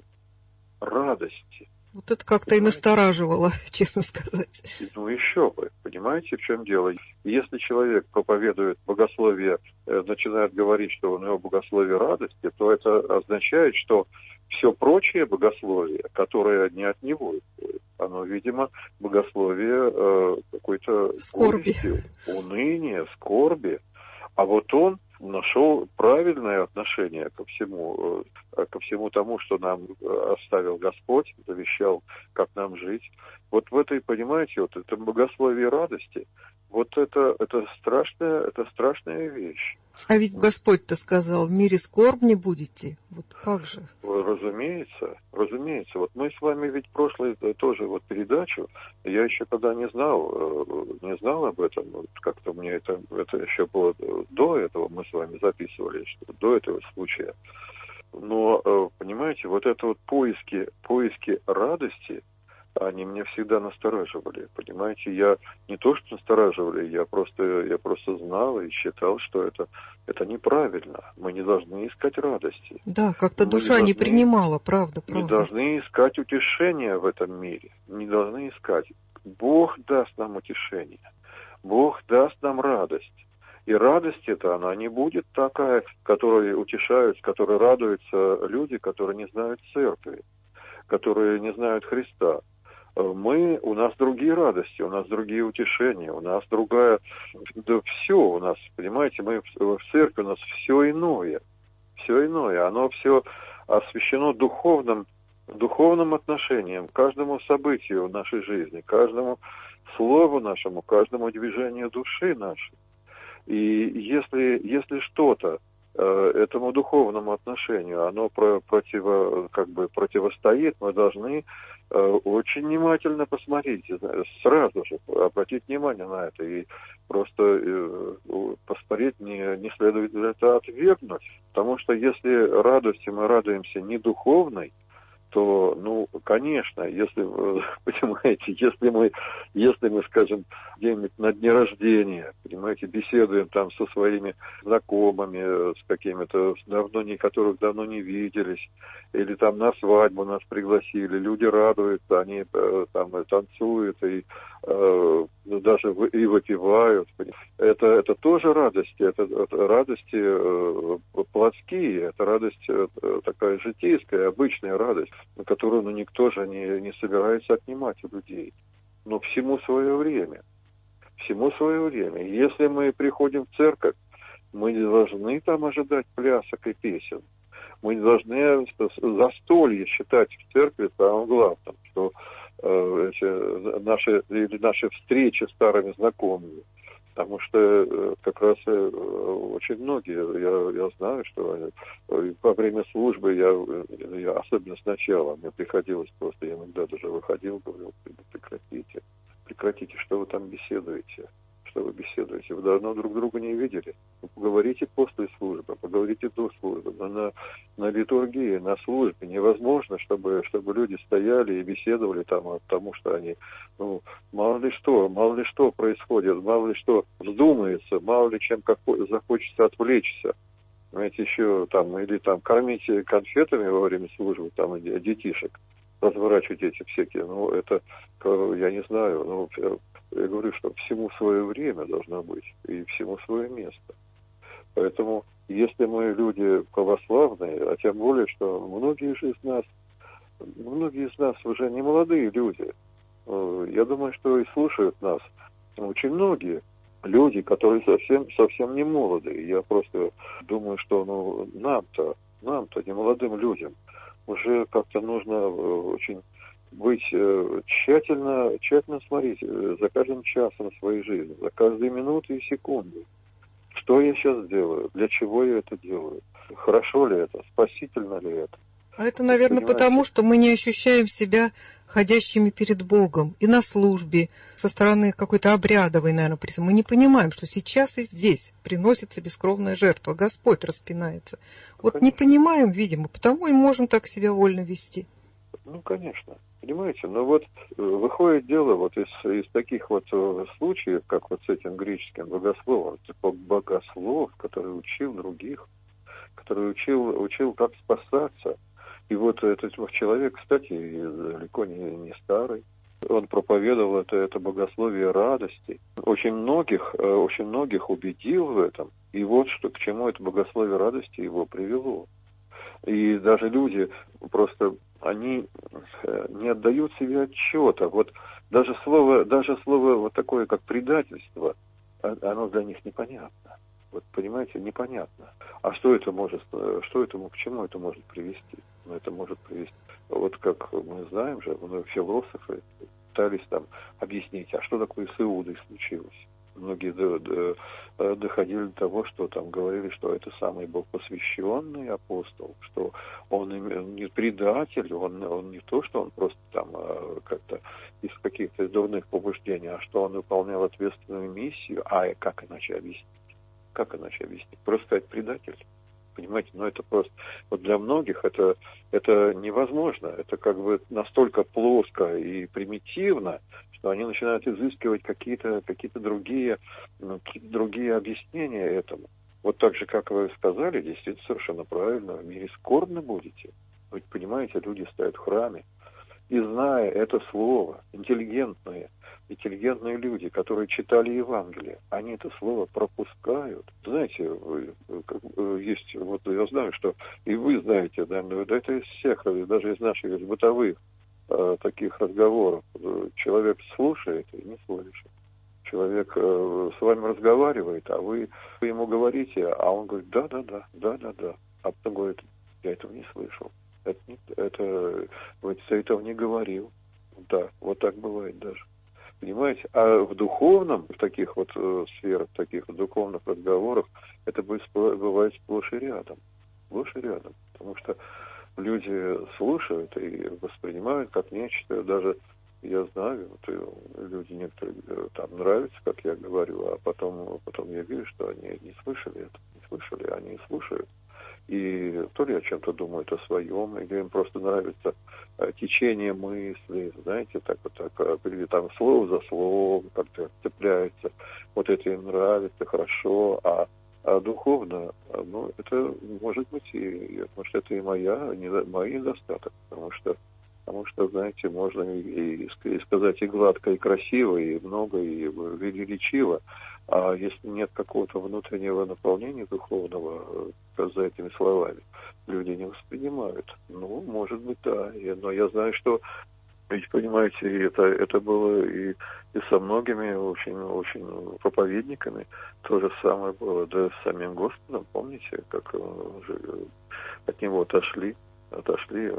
Радости. Вот это как-то и настораживало, честно сказать. Ну еще бы, понимаете, в чем дело? Если человек проповедует богословие, э, начинает говорить, что у него богословие радости, то это означает, что все прочее богословие, которое не от него исходит, оно, видимо, богословие э, какой-то скорби, горести, уныния, скорби. А вот он нашел правильное отношение ко всему, э, ко всему тому, что нам оставил Господь, завещал, как нам жить. Вот в этой, понимаете, вот этом богословии радости, вот это, это страшная, это страшная вещь. А ведь Господь-то сказал, в мире скорбни будете. Вот как же? Разумеется, разумеется. Вот мы с вами ведь прошлую тоже вот передачу, я еще тогда не знал, не знал об этом. Как-то мне это, это еще было до этого, мы с вами записывали, что до этого случая. Но, понимаете, вот это вот поиски, поиски радости, они меня всегда настораживали, понимаете, я не то что настораживали, я просто, я просто знал и считал, что это, это неправильно, мы не должны искать радости. Да, как-то мы душа не, не должны, принимала, правда, правда. Не должны искать утешения в этом мире, не должны искать. Бог даст нам утешение, Бог даст нам радость. И радость эта, она не будет такая, которой утешаются, которой радуются люди, которые не знают церкви, которые не знают Христа. Мы, у нас другие радости, у нас другие утешения, у нас другая, да все у нас, понимаете, мы в церкви, у нас все иное, все иное, оно все освящено духовным, духовным отношением, каждому событию в нашей жизни, каждому слову нашему, каждому движению души нашей. И если, если что-то этому духовному отношению, оно противо, как бы противостоит, мы должны очень внимательно посмотреть, сразу же обратить внимание на это и просто посмотреть, не, не следует ли это отвергнуть. Потому что если радостью мы радуемся не духовной, то, ну, конечно, если, понимаете, если мы, если мы, скажем, где-нибудь на дне рождения, понимаете, беседуем там со своими знакомыми, с какими-то, давно не, которых давно не виделись, или там на свадьбу нас пригласили, люди радуются, они там танцуют и э, даже и выпивают. Это, это тоже радости, это, это радости э, плотские, это радость э, такая житейская, обычная радость, которую, ну, никто же не, не собирается отнимать у людей. Но всему свое время. Всему свое время. Если мы приходим в церковь, мы не должны там ожидать плясок и песен. Мы не должны застолье считать в церкви самым главным, что э, эти, наши, или наши встречи с старыми знакомыми. Потому что э, как раз э, очень многие, я, я знаю, что э, во время службы, я, я особенно сначала, мне приходилось просто, я иногда даже выходил, говорил, прекратите, прекратите, что вы там беседуете, что вы беседуете, вы давно друг друга не видели, поговорите после службы, поговорите до службы, но на, на литургии, на службе невозможно, чтобы, чтобы люди стояли и беседовали там, потому что они, ну, мало ли что, мало ли что происходит, мало ли что вздумается, мало ли чем какой, захочется отвлечься. Знаете, еще там, или там кормить конфетами во время службы, там, детишек, разворачивать эти всякие, ну, это, я не знаю, ну, я говорю, что всему свое время должно быть, и всему свое место. Поэтому, если мы люди православные, а тем более, что многие же из нас, многие из нас уже не молодые люди, я думаю, что и слушают нас очень многие люди, которые совсем, совсем не молодые. Я просто думаю, что, ну, нам-то, нам-то, не молодым людям, уже как-то нужно очень быть э, тщательно, тщательно смотреть э, за каждым часом своей жизни, за каждой минутой и секундой. Что я сейчас делаю? Для чего я это делаю? Хорошо ли это? Спасительно ли это? А это, наверное, Понимаете? потому, что мы не ощущаем себя ходящими перед Богом и на службе, со стороны какой-то обрядовой, наверное, призывы. Мы не понимаем, что сейчас и здесь приносится бескровная жертва, Господь распинается. Вот Конечно. Не понимаем, видимо, потому и можем так себя вольно вести. Ну, конечно. Понимаете, но вот выходит дело вот из, из таких вот случаев, как вот с этим греческим богословом, типа богослов, который учил других, который учил, учил как спасаться. И вот этот человек, кстати, далеко не, не старый, он проповедовал это, это богословие радости. Очень многих, очень многих убедил в этом. И вот что, к чему это богословие радости его привело. И даже люди просто, они не отдают себе отчета. Вот даже слово, даже слово вот такое, как предательство, оно для них непонятно. Вот, понимаете, непонятно. А что это может, что это, к чему это может привести? Ну, это может привести, вот как мы знаем же, философы пытались там объяснить, а что такое с Иудой случилось? Многие до, до, доходили до того, что там говорили, что это самый был посвященный апостол, что он не предатель, он, он не то, что он просто там как-то из каких-то дурных побуждений, а что он выполнял ответственную миссию. А как иначе объяснить? Как иначе объяснить? Просто сказать предатель. Понимаете, но это просто... Вот для многих это, это невозможно. Это как бы настолько плоско и примитивно, что они начинают изыскивать какие-то, какие-то другие, какие-то другие объяснения этому. Вот так же, как вы сказали, действительно совершенно правильно, в мире скорбны будете. Вы понимаете, люди стоят в храме, и зная это слово, интеллигентные, интеллигентные люди, которые читали Евангелие, они это слово пропускают. Знаете, есть, вот я знаю, что и вы знаете, да, да это из всех, даже из наших из бытовых э, таких разговоров. Человек слушает и не слышит. Человек э, с вами разговаривает, а вы, вы ему говорите, а он говорит, да-да-да, да-да-да. А потом говорит, я этого не слышал. Это, это, это, этого не говорил. Да, вот так бывает даже. Понимаете? А в духовном, в таких вот э, сферах, в таких вот духовных разговорах, это бывает сплошь и рядом. Сплошь и рядом. Потому что люди слушают и воспринимают как нечто, даже, я знаю, вот, люди некоторые там нравятся, как я говорю, а потом, потом я вижу, что они не слышали это, не слышали, они слушают. и то ли о чем-то думают о своем, или им просто нравится течение мысли, знаете, так вот так, или там слово за словом как-то цепляются, вот это им нравится, хорошо, а, а духовно, ну, это может быть и, может, это и моя, не, мой недостаток, потому что, потому что, знаете, можно и, и сказать и гладко, и красиво, и много, и величиво, а если нет какого-то внутреннего наполнения духовного за этими словами, люди не воспринимают. Ну, может быть, да. Но я знаю, что, ведь, понимаете, это, это было и, и со многими очень, очень проповедниками. То же самое было, да, с самим Господом. Помните, как от него отошли, отошли.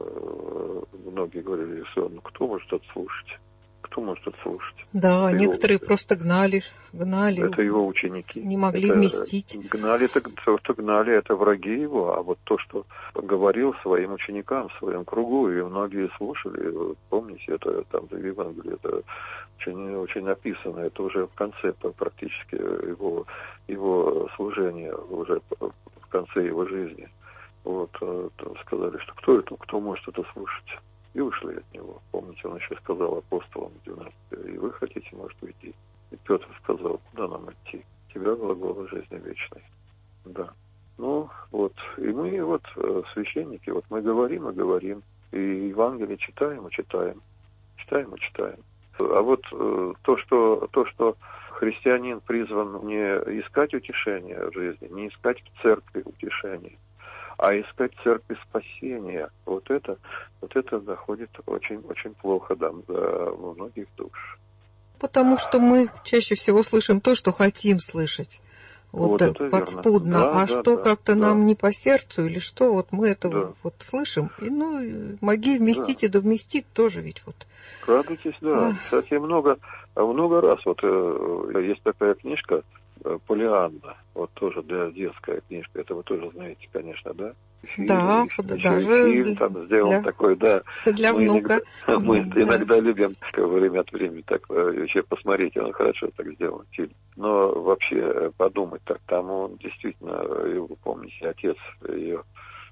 Многие говорили, что ну кто может отслушать? Кто может отслушать? Да, это некоторые его, просто гнали, гнали. Это его ученики. Не могли это, вместить. Гнали, это, то, что гнали, это враги его, а вот то, что говорил своим ученикам, в своем кругу, и многие слушали, помните, это там в Евангелии, это очень, очень написано, это уже в конце практически его, его служения, уже в конце его жизни. Вот, сказали, что кто это, кто может это слушать? И ушли от него. Помните, он еще сказал апостолам двенадцати, и вы хотите, может, уйти. И Петр сказал, куда нам идти? Тебя глаголы жизни вечной. Да. Ну, вот. И мы вот, священники, вот мы говорим и говорим, и Евангелие читаем и читаем. Читаем и читаем. А вот то, что, то, что христианин призван не искать утешения в жизни, не искать в церкви утешения, а искать церкви спасения, вот это, вот это доходит очень-очень плохо до, до многих душ. Потому что мы чаще всего слышим то, что хотим слышать. Вот, вот это подспудно. Да, а да, что да, как-то да. нам не по сердцу или что, вот мы это да. вот слышим. И ну, моги вместить да. и довместить тоже ведь вот. Радуйтесь, да. Ах. Кстати, много, много раз, вот э, есть такая книжка Полианна, вот тоже для детская книжка, это вы тоже знаете, конечно, да? Фильм, да, еще даже фильм для, там сделан для, такой, да. для мы внука. Иногда, мы да. иногда любим время от времени так еще посмотреть, он хорошо так сделан фильм. Но вообще подумать так, там он действительно, вы помните, отец ее,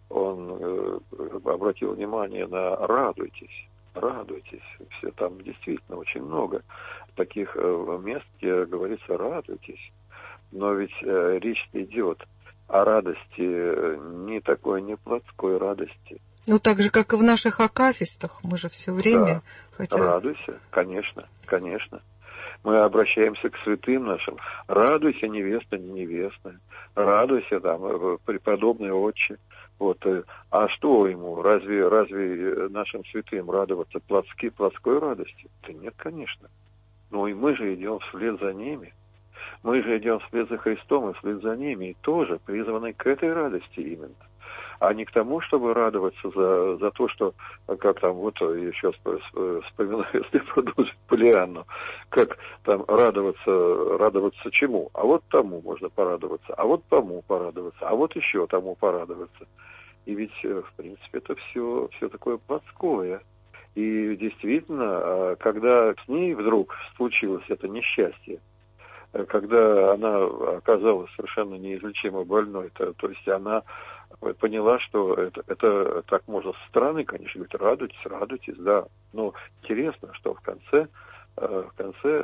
он э, обратил внимание на «радуйтесь». Радуйтесь. Все там действительно очень много таких э, мест, где говорится «радуйтесь». Но ведь э, речь идет о радости, э, не такой, не плотской радости. Ну, так же, как и в наших акафистах, мы же все время... Да, хотя... радуйся, конечно, конечно. Мы обращаемся к святым нашим. Радуйся, невеста, не невестная. Радуйся, там, преподобный отче. Вот. А что ему? Разве, разве нашим святым радоваться плотски, плотской радостью? Да нет, конечно. Ну и мы же идем вслед за ними. Мы же идем вслед за Христом и вслед за ними. И тоже призваны к этой радости именно. А не к тому, чтобы радоваться за, за то, что, как там, вот еще вспоминаю, если продолжить Полианну, как там радоваться, радоваться чему? А вот тому можно порадоваться, а вот тому порадоваться, а вот еще тому порадоваться. И ведь, в принципе, это все, все такое плотское. И действительно, когда с ней вдруг случилось это несчастье, когда она оказалась совершенно неизлечимо больной, то, то есть она поняла, что это, это так можно со стороны, конечно, говорит, радуйтесь, радуйтесь, да. Но интересно, что в конце, в конце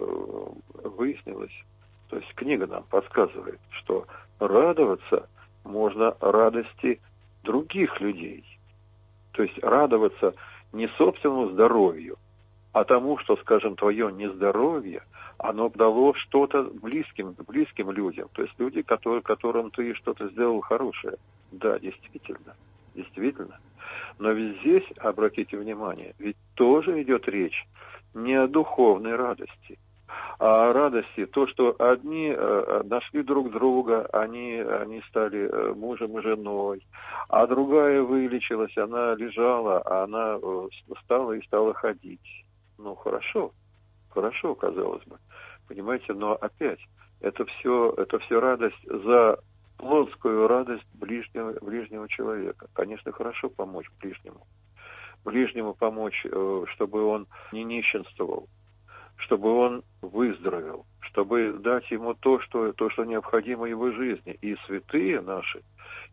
выяснилось, то есть книга нам подсказывает, что радоваться можно радости других людей. То есть радоваться не собственному здоровью, а тому, что, скажем, твое нездоровье, оно дало что-то близким, близким людям. То есть люди, которые, которым ты что-то сделал хорошее. Да, действительно, действительно. Но ведь здесь, обратите внимание, ведь тоже идет речь не о духовной радости, а о радости, то, что одни э, нашли друг друга, они, они стали э, мужем и женой, а другая вылечилась, она лежала, а она э, встала и стала ходить. Ну, хорошо, хорошо, казалось бы, понимаете, но опять, это все, это все радость за плотскую радость ближнего, ближнего человека. Конечно, хорошо помочь ближнему. Ближнему помочь, чтобы он не нищенствовал, чтобы он выздоровел, чтобы дать ему то, что, то, что необходимо его жизни. И святые наши,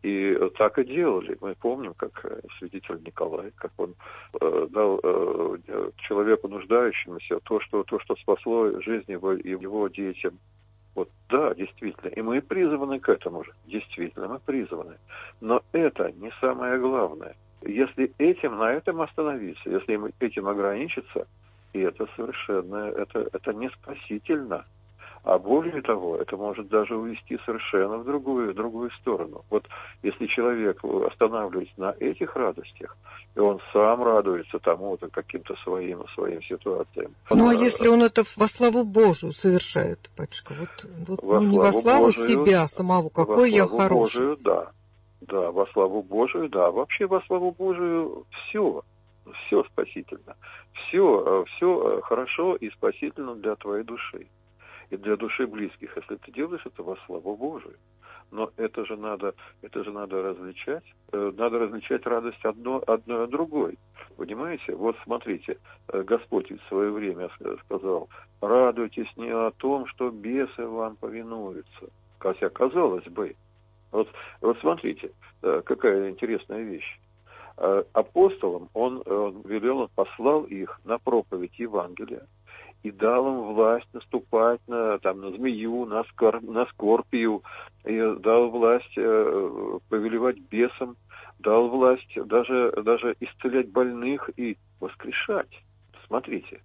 И так и делали. Мы помним, как святитель Николай, как он э, дал э, человеку нуждающемуся то, что, то, что спасло жизнь его и его детям. Вот, да, действительно. И мы призваны к этому же. Действительно, мы призваны. Но это не самое главное. Если этим, на этом остановиться, если этим ограничиться, и это совершенно, это, это не спасительно. А более того, это может даже увести совершенно в другую, в другую сторону. Вот если человек останавливается на этих радостях, и он сам радуется тому-то, каким-то своим, своим ситуациям. Ну, а если он это во славу Божию совершает, батюшка? Вот, вот, во ну, не во славу Божию, себя самого, какой я хороший. Во славу Божию, да. Да, во славу Божию, да. Вообще во славу Божию все, все спасительно. Все, все хорошо и спасительно для твоей души. И для души близких, если ты делаешь это во славу Божию. Но это же надо, это же надо различать. Надо различать радость одно, одно от другой. Понимаете? Вот смотрите, Господь в свое время сказал: радуйтесь не о том, что бесы вам повинуются. Хотя, казалось бы, вот, вот смотрите, какая интересная вещь. Апостолам он, он велел, он послал их на проповедь Евангелия и дал им власть наступать на, там, на змею, на, скор, на скорпию, и дал власть э, повелевать бесам, дал власть даже, даже исцелять больных и воскрешать. Смотрите.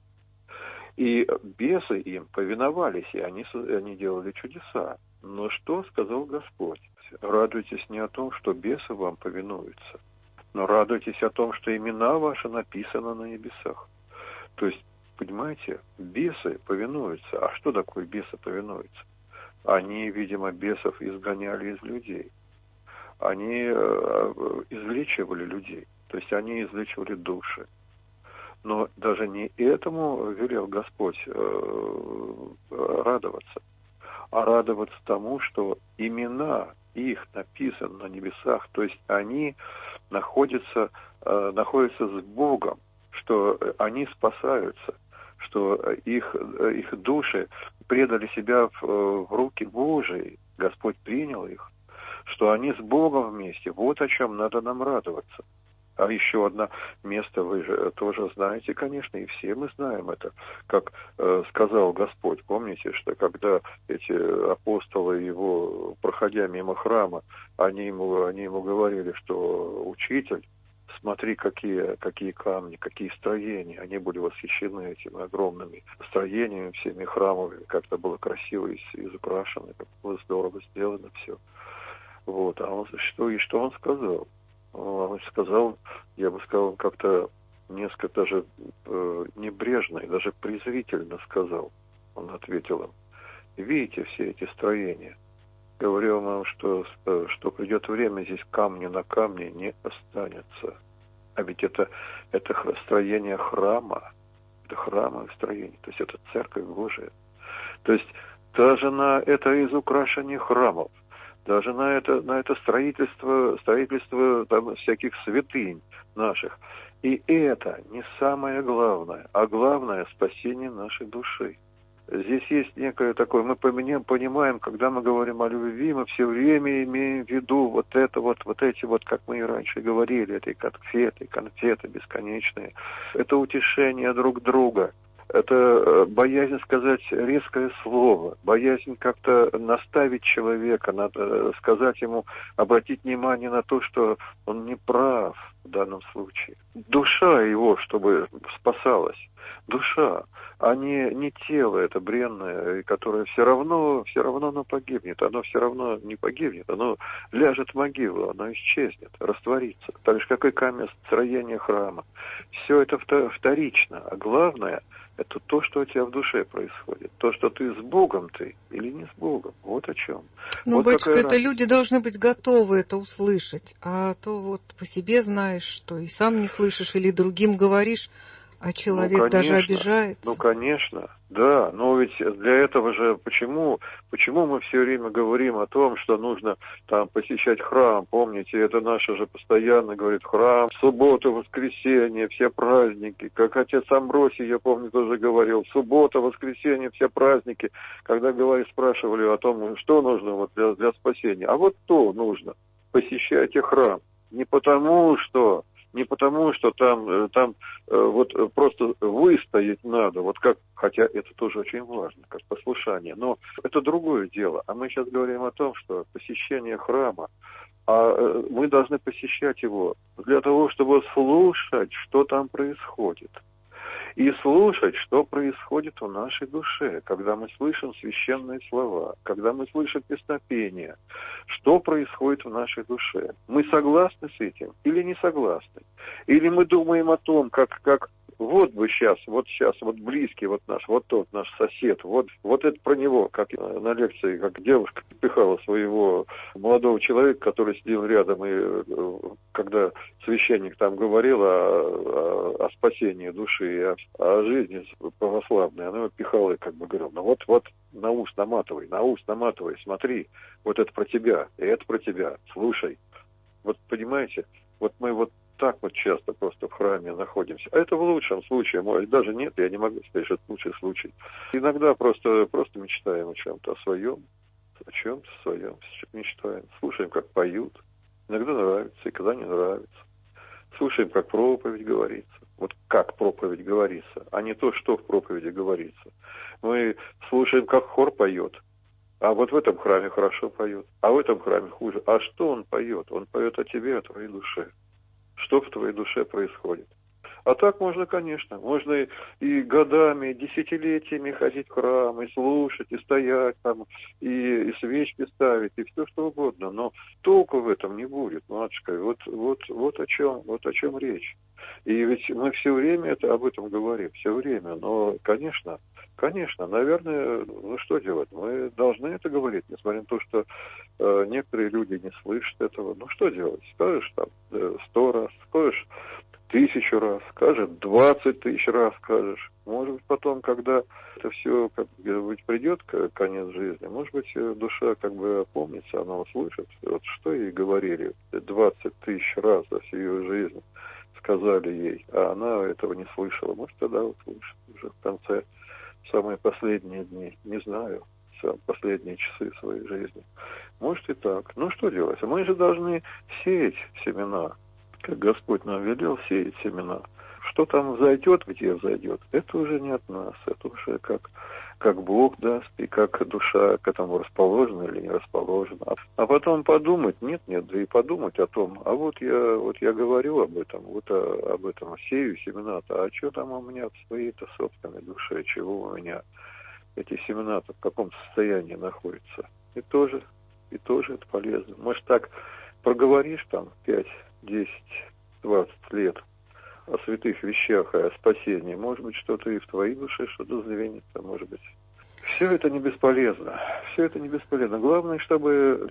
И бесы им повиновались, и они, они делали чудеса. Но что сказал Господь? Радуйтесь не о том, что бесы вам повинуются, но радуйтесь о том, что имена ваши написаны на небесах. То есть, понимаете, бесы повинуются. А что такое бесы повинуются? Они, видимо, бесов изгоняли из людей. Они э, излечивали людей. То есть они излечивали души. Но даже не этому велел Господь э, радоваться, а радоваться тому, что имена их написаны на небесах. То есть они находятся, э, находятся с Богом, что они спасаются, что их, их души предали себя в, в руки Божии, Господь принял их, что они с Богом вместе. Вот о чем надо нам радоваться. А еще одно место вы же тоже знаете, конечно, и все мы знаем это, как э, сказал Господь. Помните, что когда эти апостолы его, проходя мимо храма, они ему, они ему говорили, что учитель, смотри, какие, какие камни, какие строения. Они были восхищены этими огромными строениями, всеми храмами, как это было красиво и изукрашено, как было здорово сделано все. Вот. А он, что, и что он сказал? Он сказал, я бы сказал, как-то несколько даже э, небрежно и даже презрительно сказал. Он ответил им: видите все эти строения? Говорю вам, что, что придет время, здесь камни на камне не останется. А ведь это, это строение храма, это храмовое строение, то есть это церковь Божия. То есть даже на это изукрашение храмов, даже на это, на это строительство, строительство там, всяких святынь наших. И это не самое главное, а главное — спасение нашей души. Здесь есть некое такое, мы понимаем, когда мы говорим о любви, мы все время имеем в виду вот это вот, вот эти вот, как мы и раньше говорили, эти конфеты, конфеты бесконечные. Это утешение друг друга. Это боязнь сказать резкое слово, боязнь как-то наставить человека, надо сказать ему, обратить внимание на то, что он не прав в данном случае. Душа его, чтобы спасалась, душа, а не, не тело это бренное, которое все равно, все равно оно погибнет, оно все равно не погибнет, оно ляжет в могилу, оно исчезнет, растворится. Так же, как и камень строения храма. Все это вторично, а главное — это то, что у тебя в душе происходит. То, что ты с Богом ты или не с Богом. Вот о чем. Ну, вот батюшка, это разница. люди должны быть готовы это услышать. А то вот по себе знаешь, что и сам не слышишь, или другим говоришь, а человек ну, даже обижается. Ну, конечно, да. Но ведь для этого же почему, почему мы все время говорим о том, что нужно там посещать храм? Помните, это наше же постоянно говорит храм, суббота, воскресенье, все праздники. Как отец Амбросий, я помню, тоже говорил, суббота, воскресенье, все праздники. Когда говорили, спрашивали о том, что нужно вот для, для спасения. А вот то нужно. посещайте храм. Не потому, что, не потому, что там, там вот просто выстоять надо, вот как, хотя это тоже очень важно, как послушание, но это другое дело. А мы сейчас говорим о том, что посещение храма, а мы должны посещать его для того, чтобы слушать, что там происходит. И слушать, что происходит в нашей душе, когда мы слышим священные слова, когда мы слышим песнопение, что происходит в нашей душе. Мы согласны с этим или не согласны? Или мы думаем о том, как, как вот бы сейчас, вот сейчас, вот близкий вот наш, вот тот наш сосед, вот, вот это про него, как на лекции, как девушка пихала своего молодого человека, который сидел рядом, и когда священник там говорил о, о, о спасении души и о, о жизни православной, она его пихала и как бы говорила, ну вот, вот на ус наматывай, на ус наматывай, смотри, вот это про тебя, и это про тебя, слушай. Вот понимаете, вот мы вот так вот часто просто в храме находимся. А это в лучшем случае, может, даже нет, я не могу сказать, что это лучший случай. Иногда просто, просто мечтаем о чем-то, о своем, о чем-то своем, мечтаем. Слушаем, как поют. Иногда нравится, и когда не нравится. Слушаем, как проповедь говорится. Вот как проповедь говорится, а не то, что в проповеди говорится. Мы слушаем, как хор поет. А вот в этом храме хорошо поет, а в этом храме хуже. А что он поет? Он поет о тебе, о твоей душе. Что в твоей душе происходит. А так можно, конечно, можно и, и годами, и десятилетиями ходить в храм, и слушать, и стоять там, и, и свечки ставить, и все что угодно, но толку в этом не будет, матушка. Вот, вот, вот о чем, вот о чем речь. И ведь мы все время это, об этом говорим, все время, но, конечно, конечно, наверное, ну что делать, мы должны это говорить, несмотря на то, что э, некоторые люди не слышат этого. Ну что делать, скажешь там сто раз, скажешь тысячу раз, скажешь двадцать тысяч раз скажешь. Может быть, потом, когда это все, как быть, придет к конец жизни, может быть, душа как бы опомнится, она услышит, вот что ей говорили двадцать тысяч раз за всю ее жизнь, сказали ей, а она этого не слышала. Может, тогда услышит уже в конце, в самые последние дни, не знаю, в последние часы своей жизни. Может и так. Ну, что делать? Мы же должны сеять семена, как Господь нам велел сеять семена. Что там взойдет, где взойдет, это уже не от нас, это уже как, как Бог даст, и как душа к этому расположена или не расположена. А потом подумать, нет, нет, да и подумать о том, а вот я, вот я говорю об этом, вот о, об этом сею семена-то, а что там у меня в своей-то собственной душе, чего у меня эти семена-то в каком состоянии находятся. И тоже, и тоже это полезно. Может, так проговоришь там пять, десять, двадцать лет о святых вещах и о спасении, может быть, что-то и в твоей душе что-то звенит, а может быть. Все это не бесполезно. Все это не бесполезно. Главное, чтобы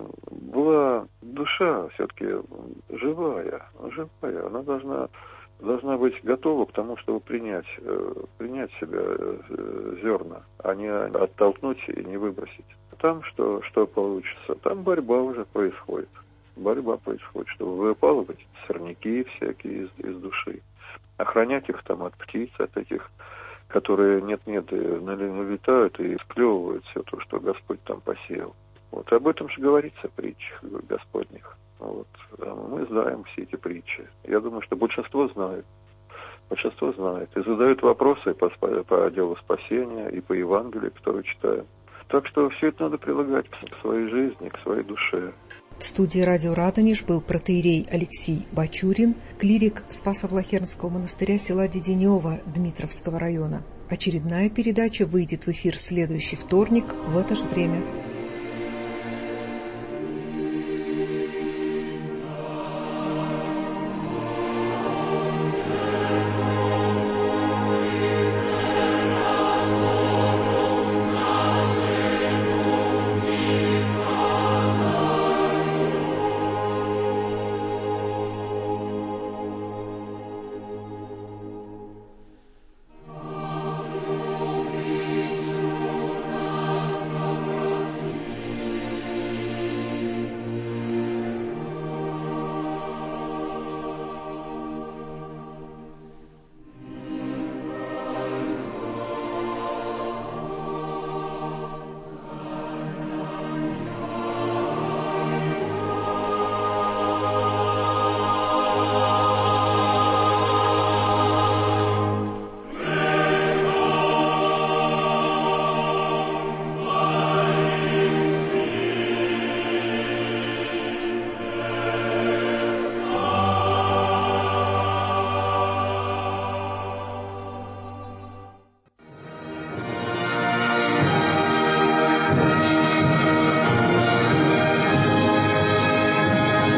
была душа все-таки живая, живая. Она должна, должна быть готова к тому, чтобы принять, принять в себя зерна, а не оттолкнуть и не выбросить. Там что, что получится? Там борьба уже происходит. Борьба происходит, чтобы выпалывать сорняки всякие из, из души, охранять их там от птиц, от этих, которые нет-нет налетают и склевывают все то, что Господь там посеял. Вот об этом же говорится в притчах Господних. Вот. Мы знаем все эти притчи. Я думаю, что большинство знает. Большинство знает. И задают вопросы по, по делу спасения и по Евангелию, которое читаем. Так что все это надо прилагать к своей жизни, к своей душе. В студии радио «Радонеж» был протоиерей Алексей Бачурин, клирик Спасо-Блохернского монастыря села Деденево Дмитровского района. Очередная передача выйдет в эфир в следующий вторник в это же время.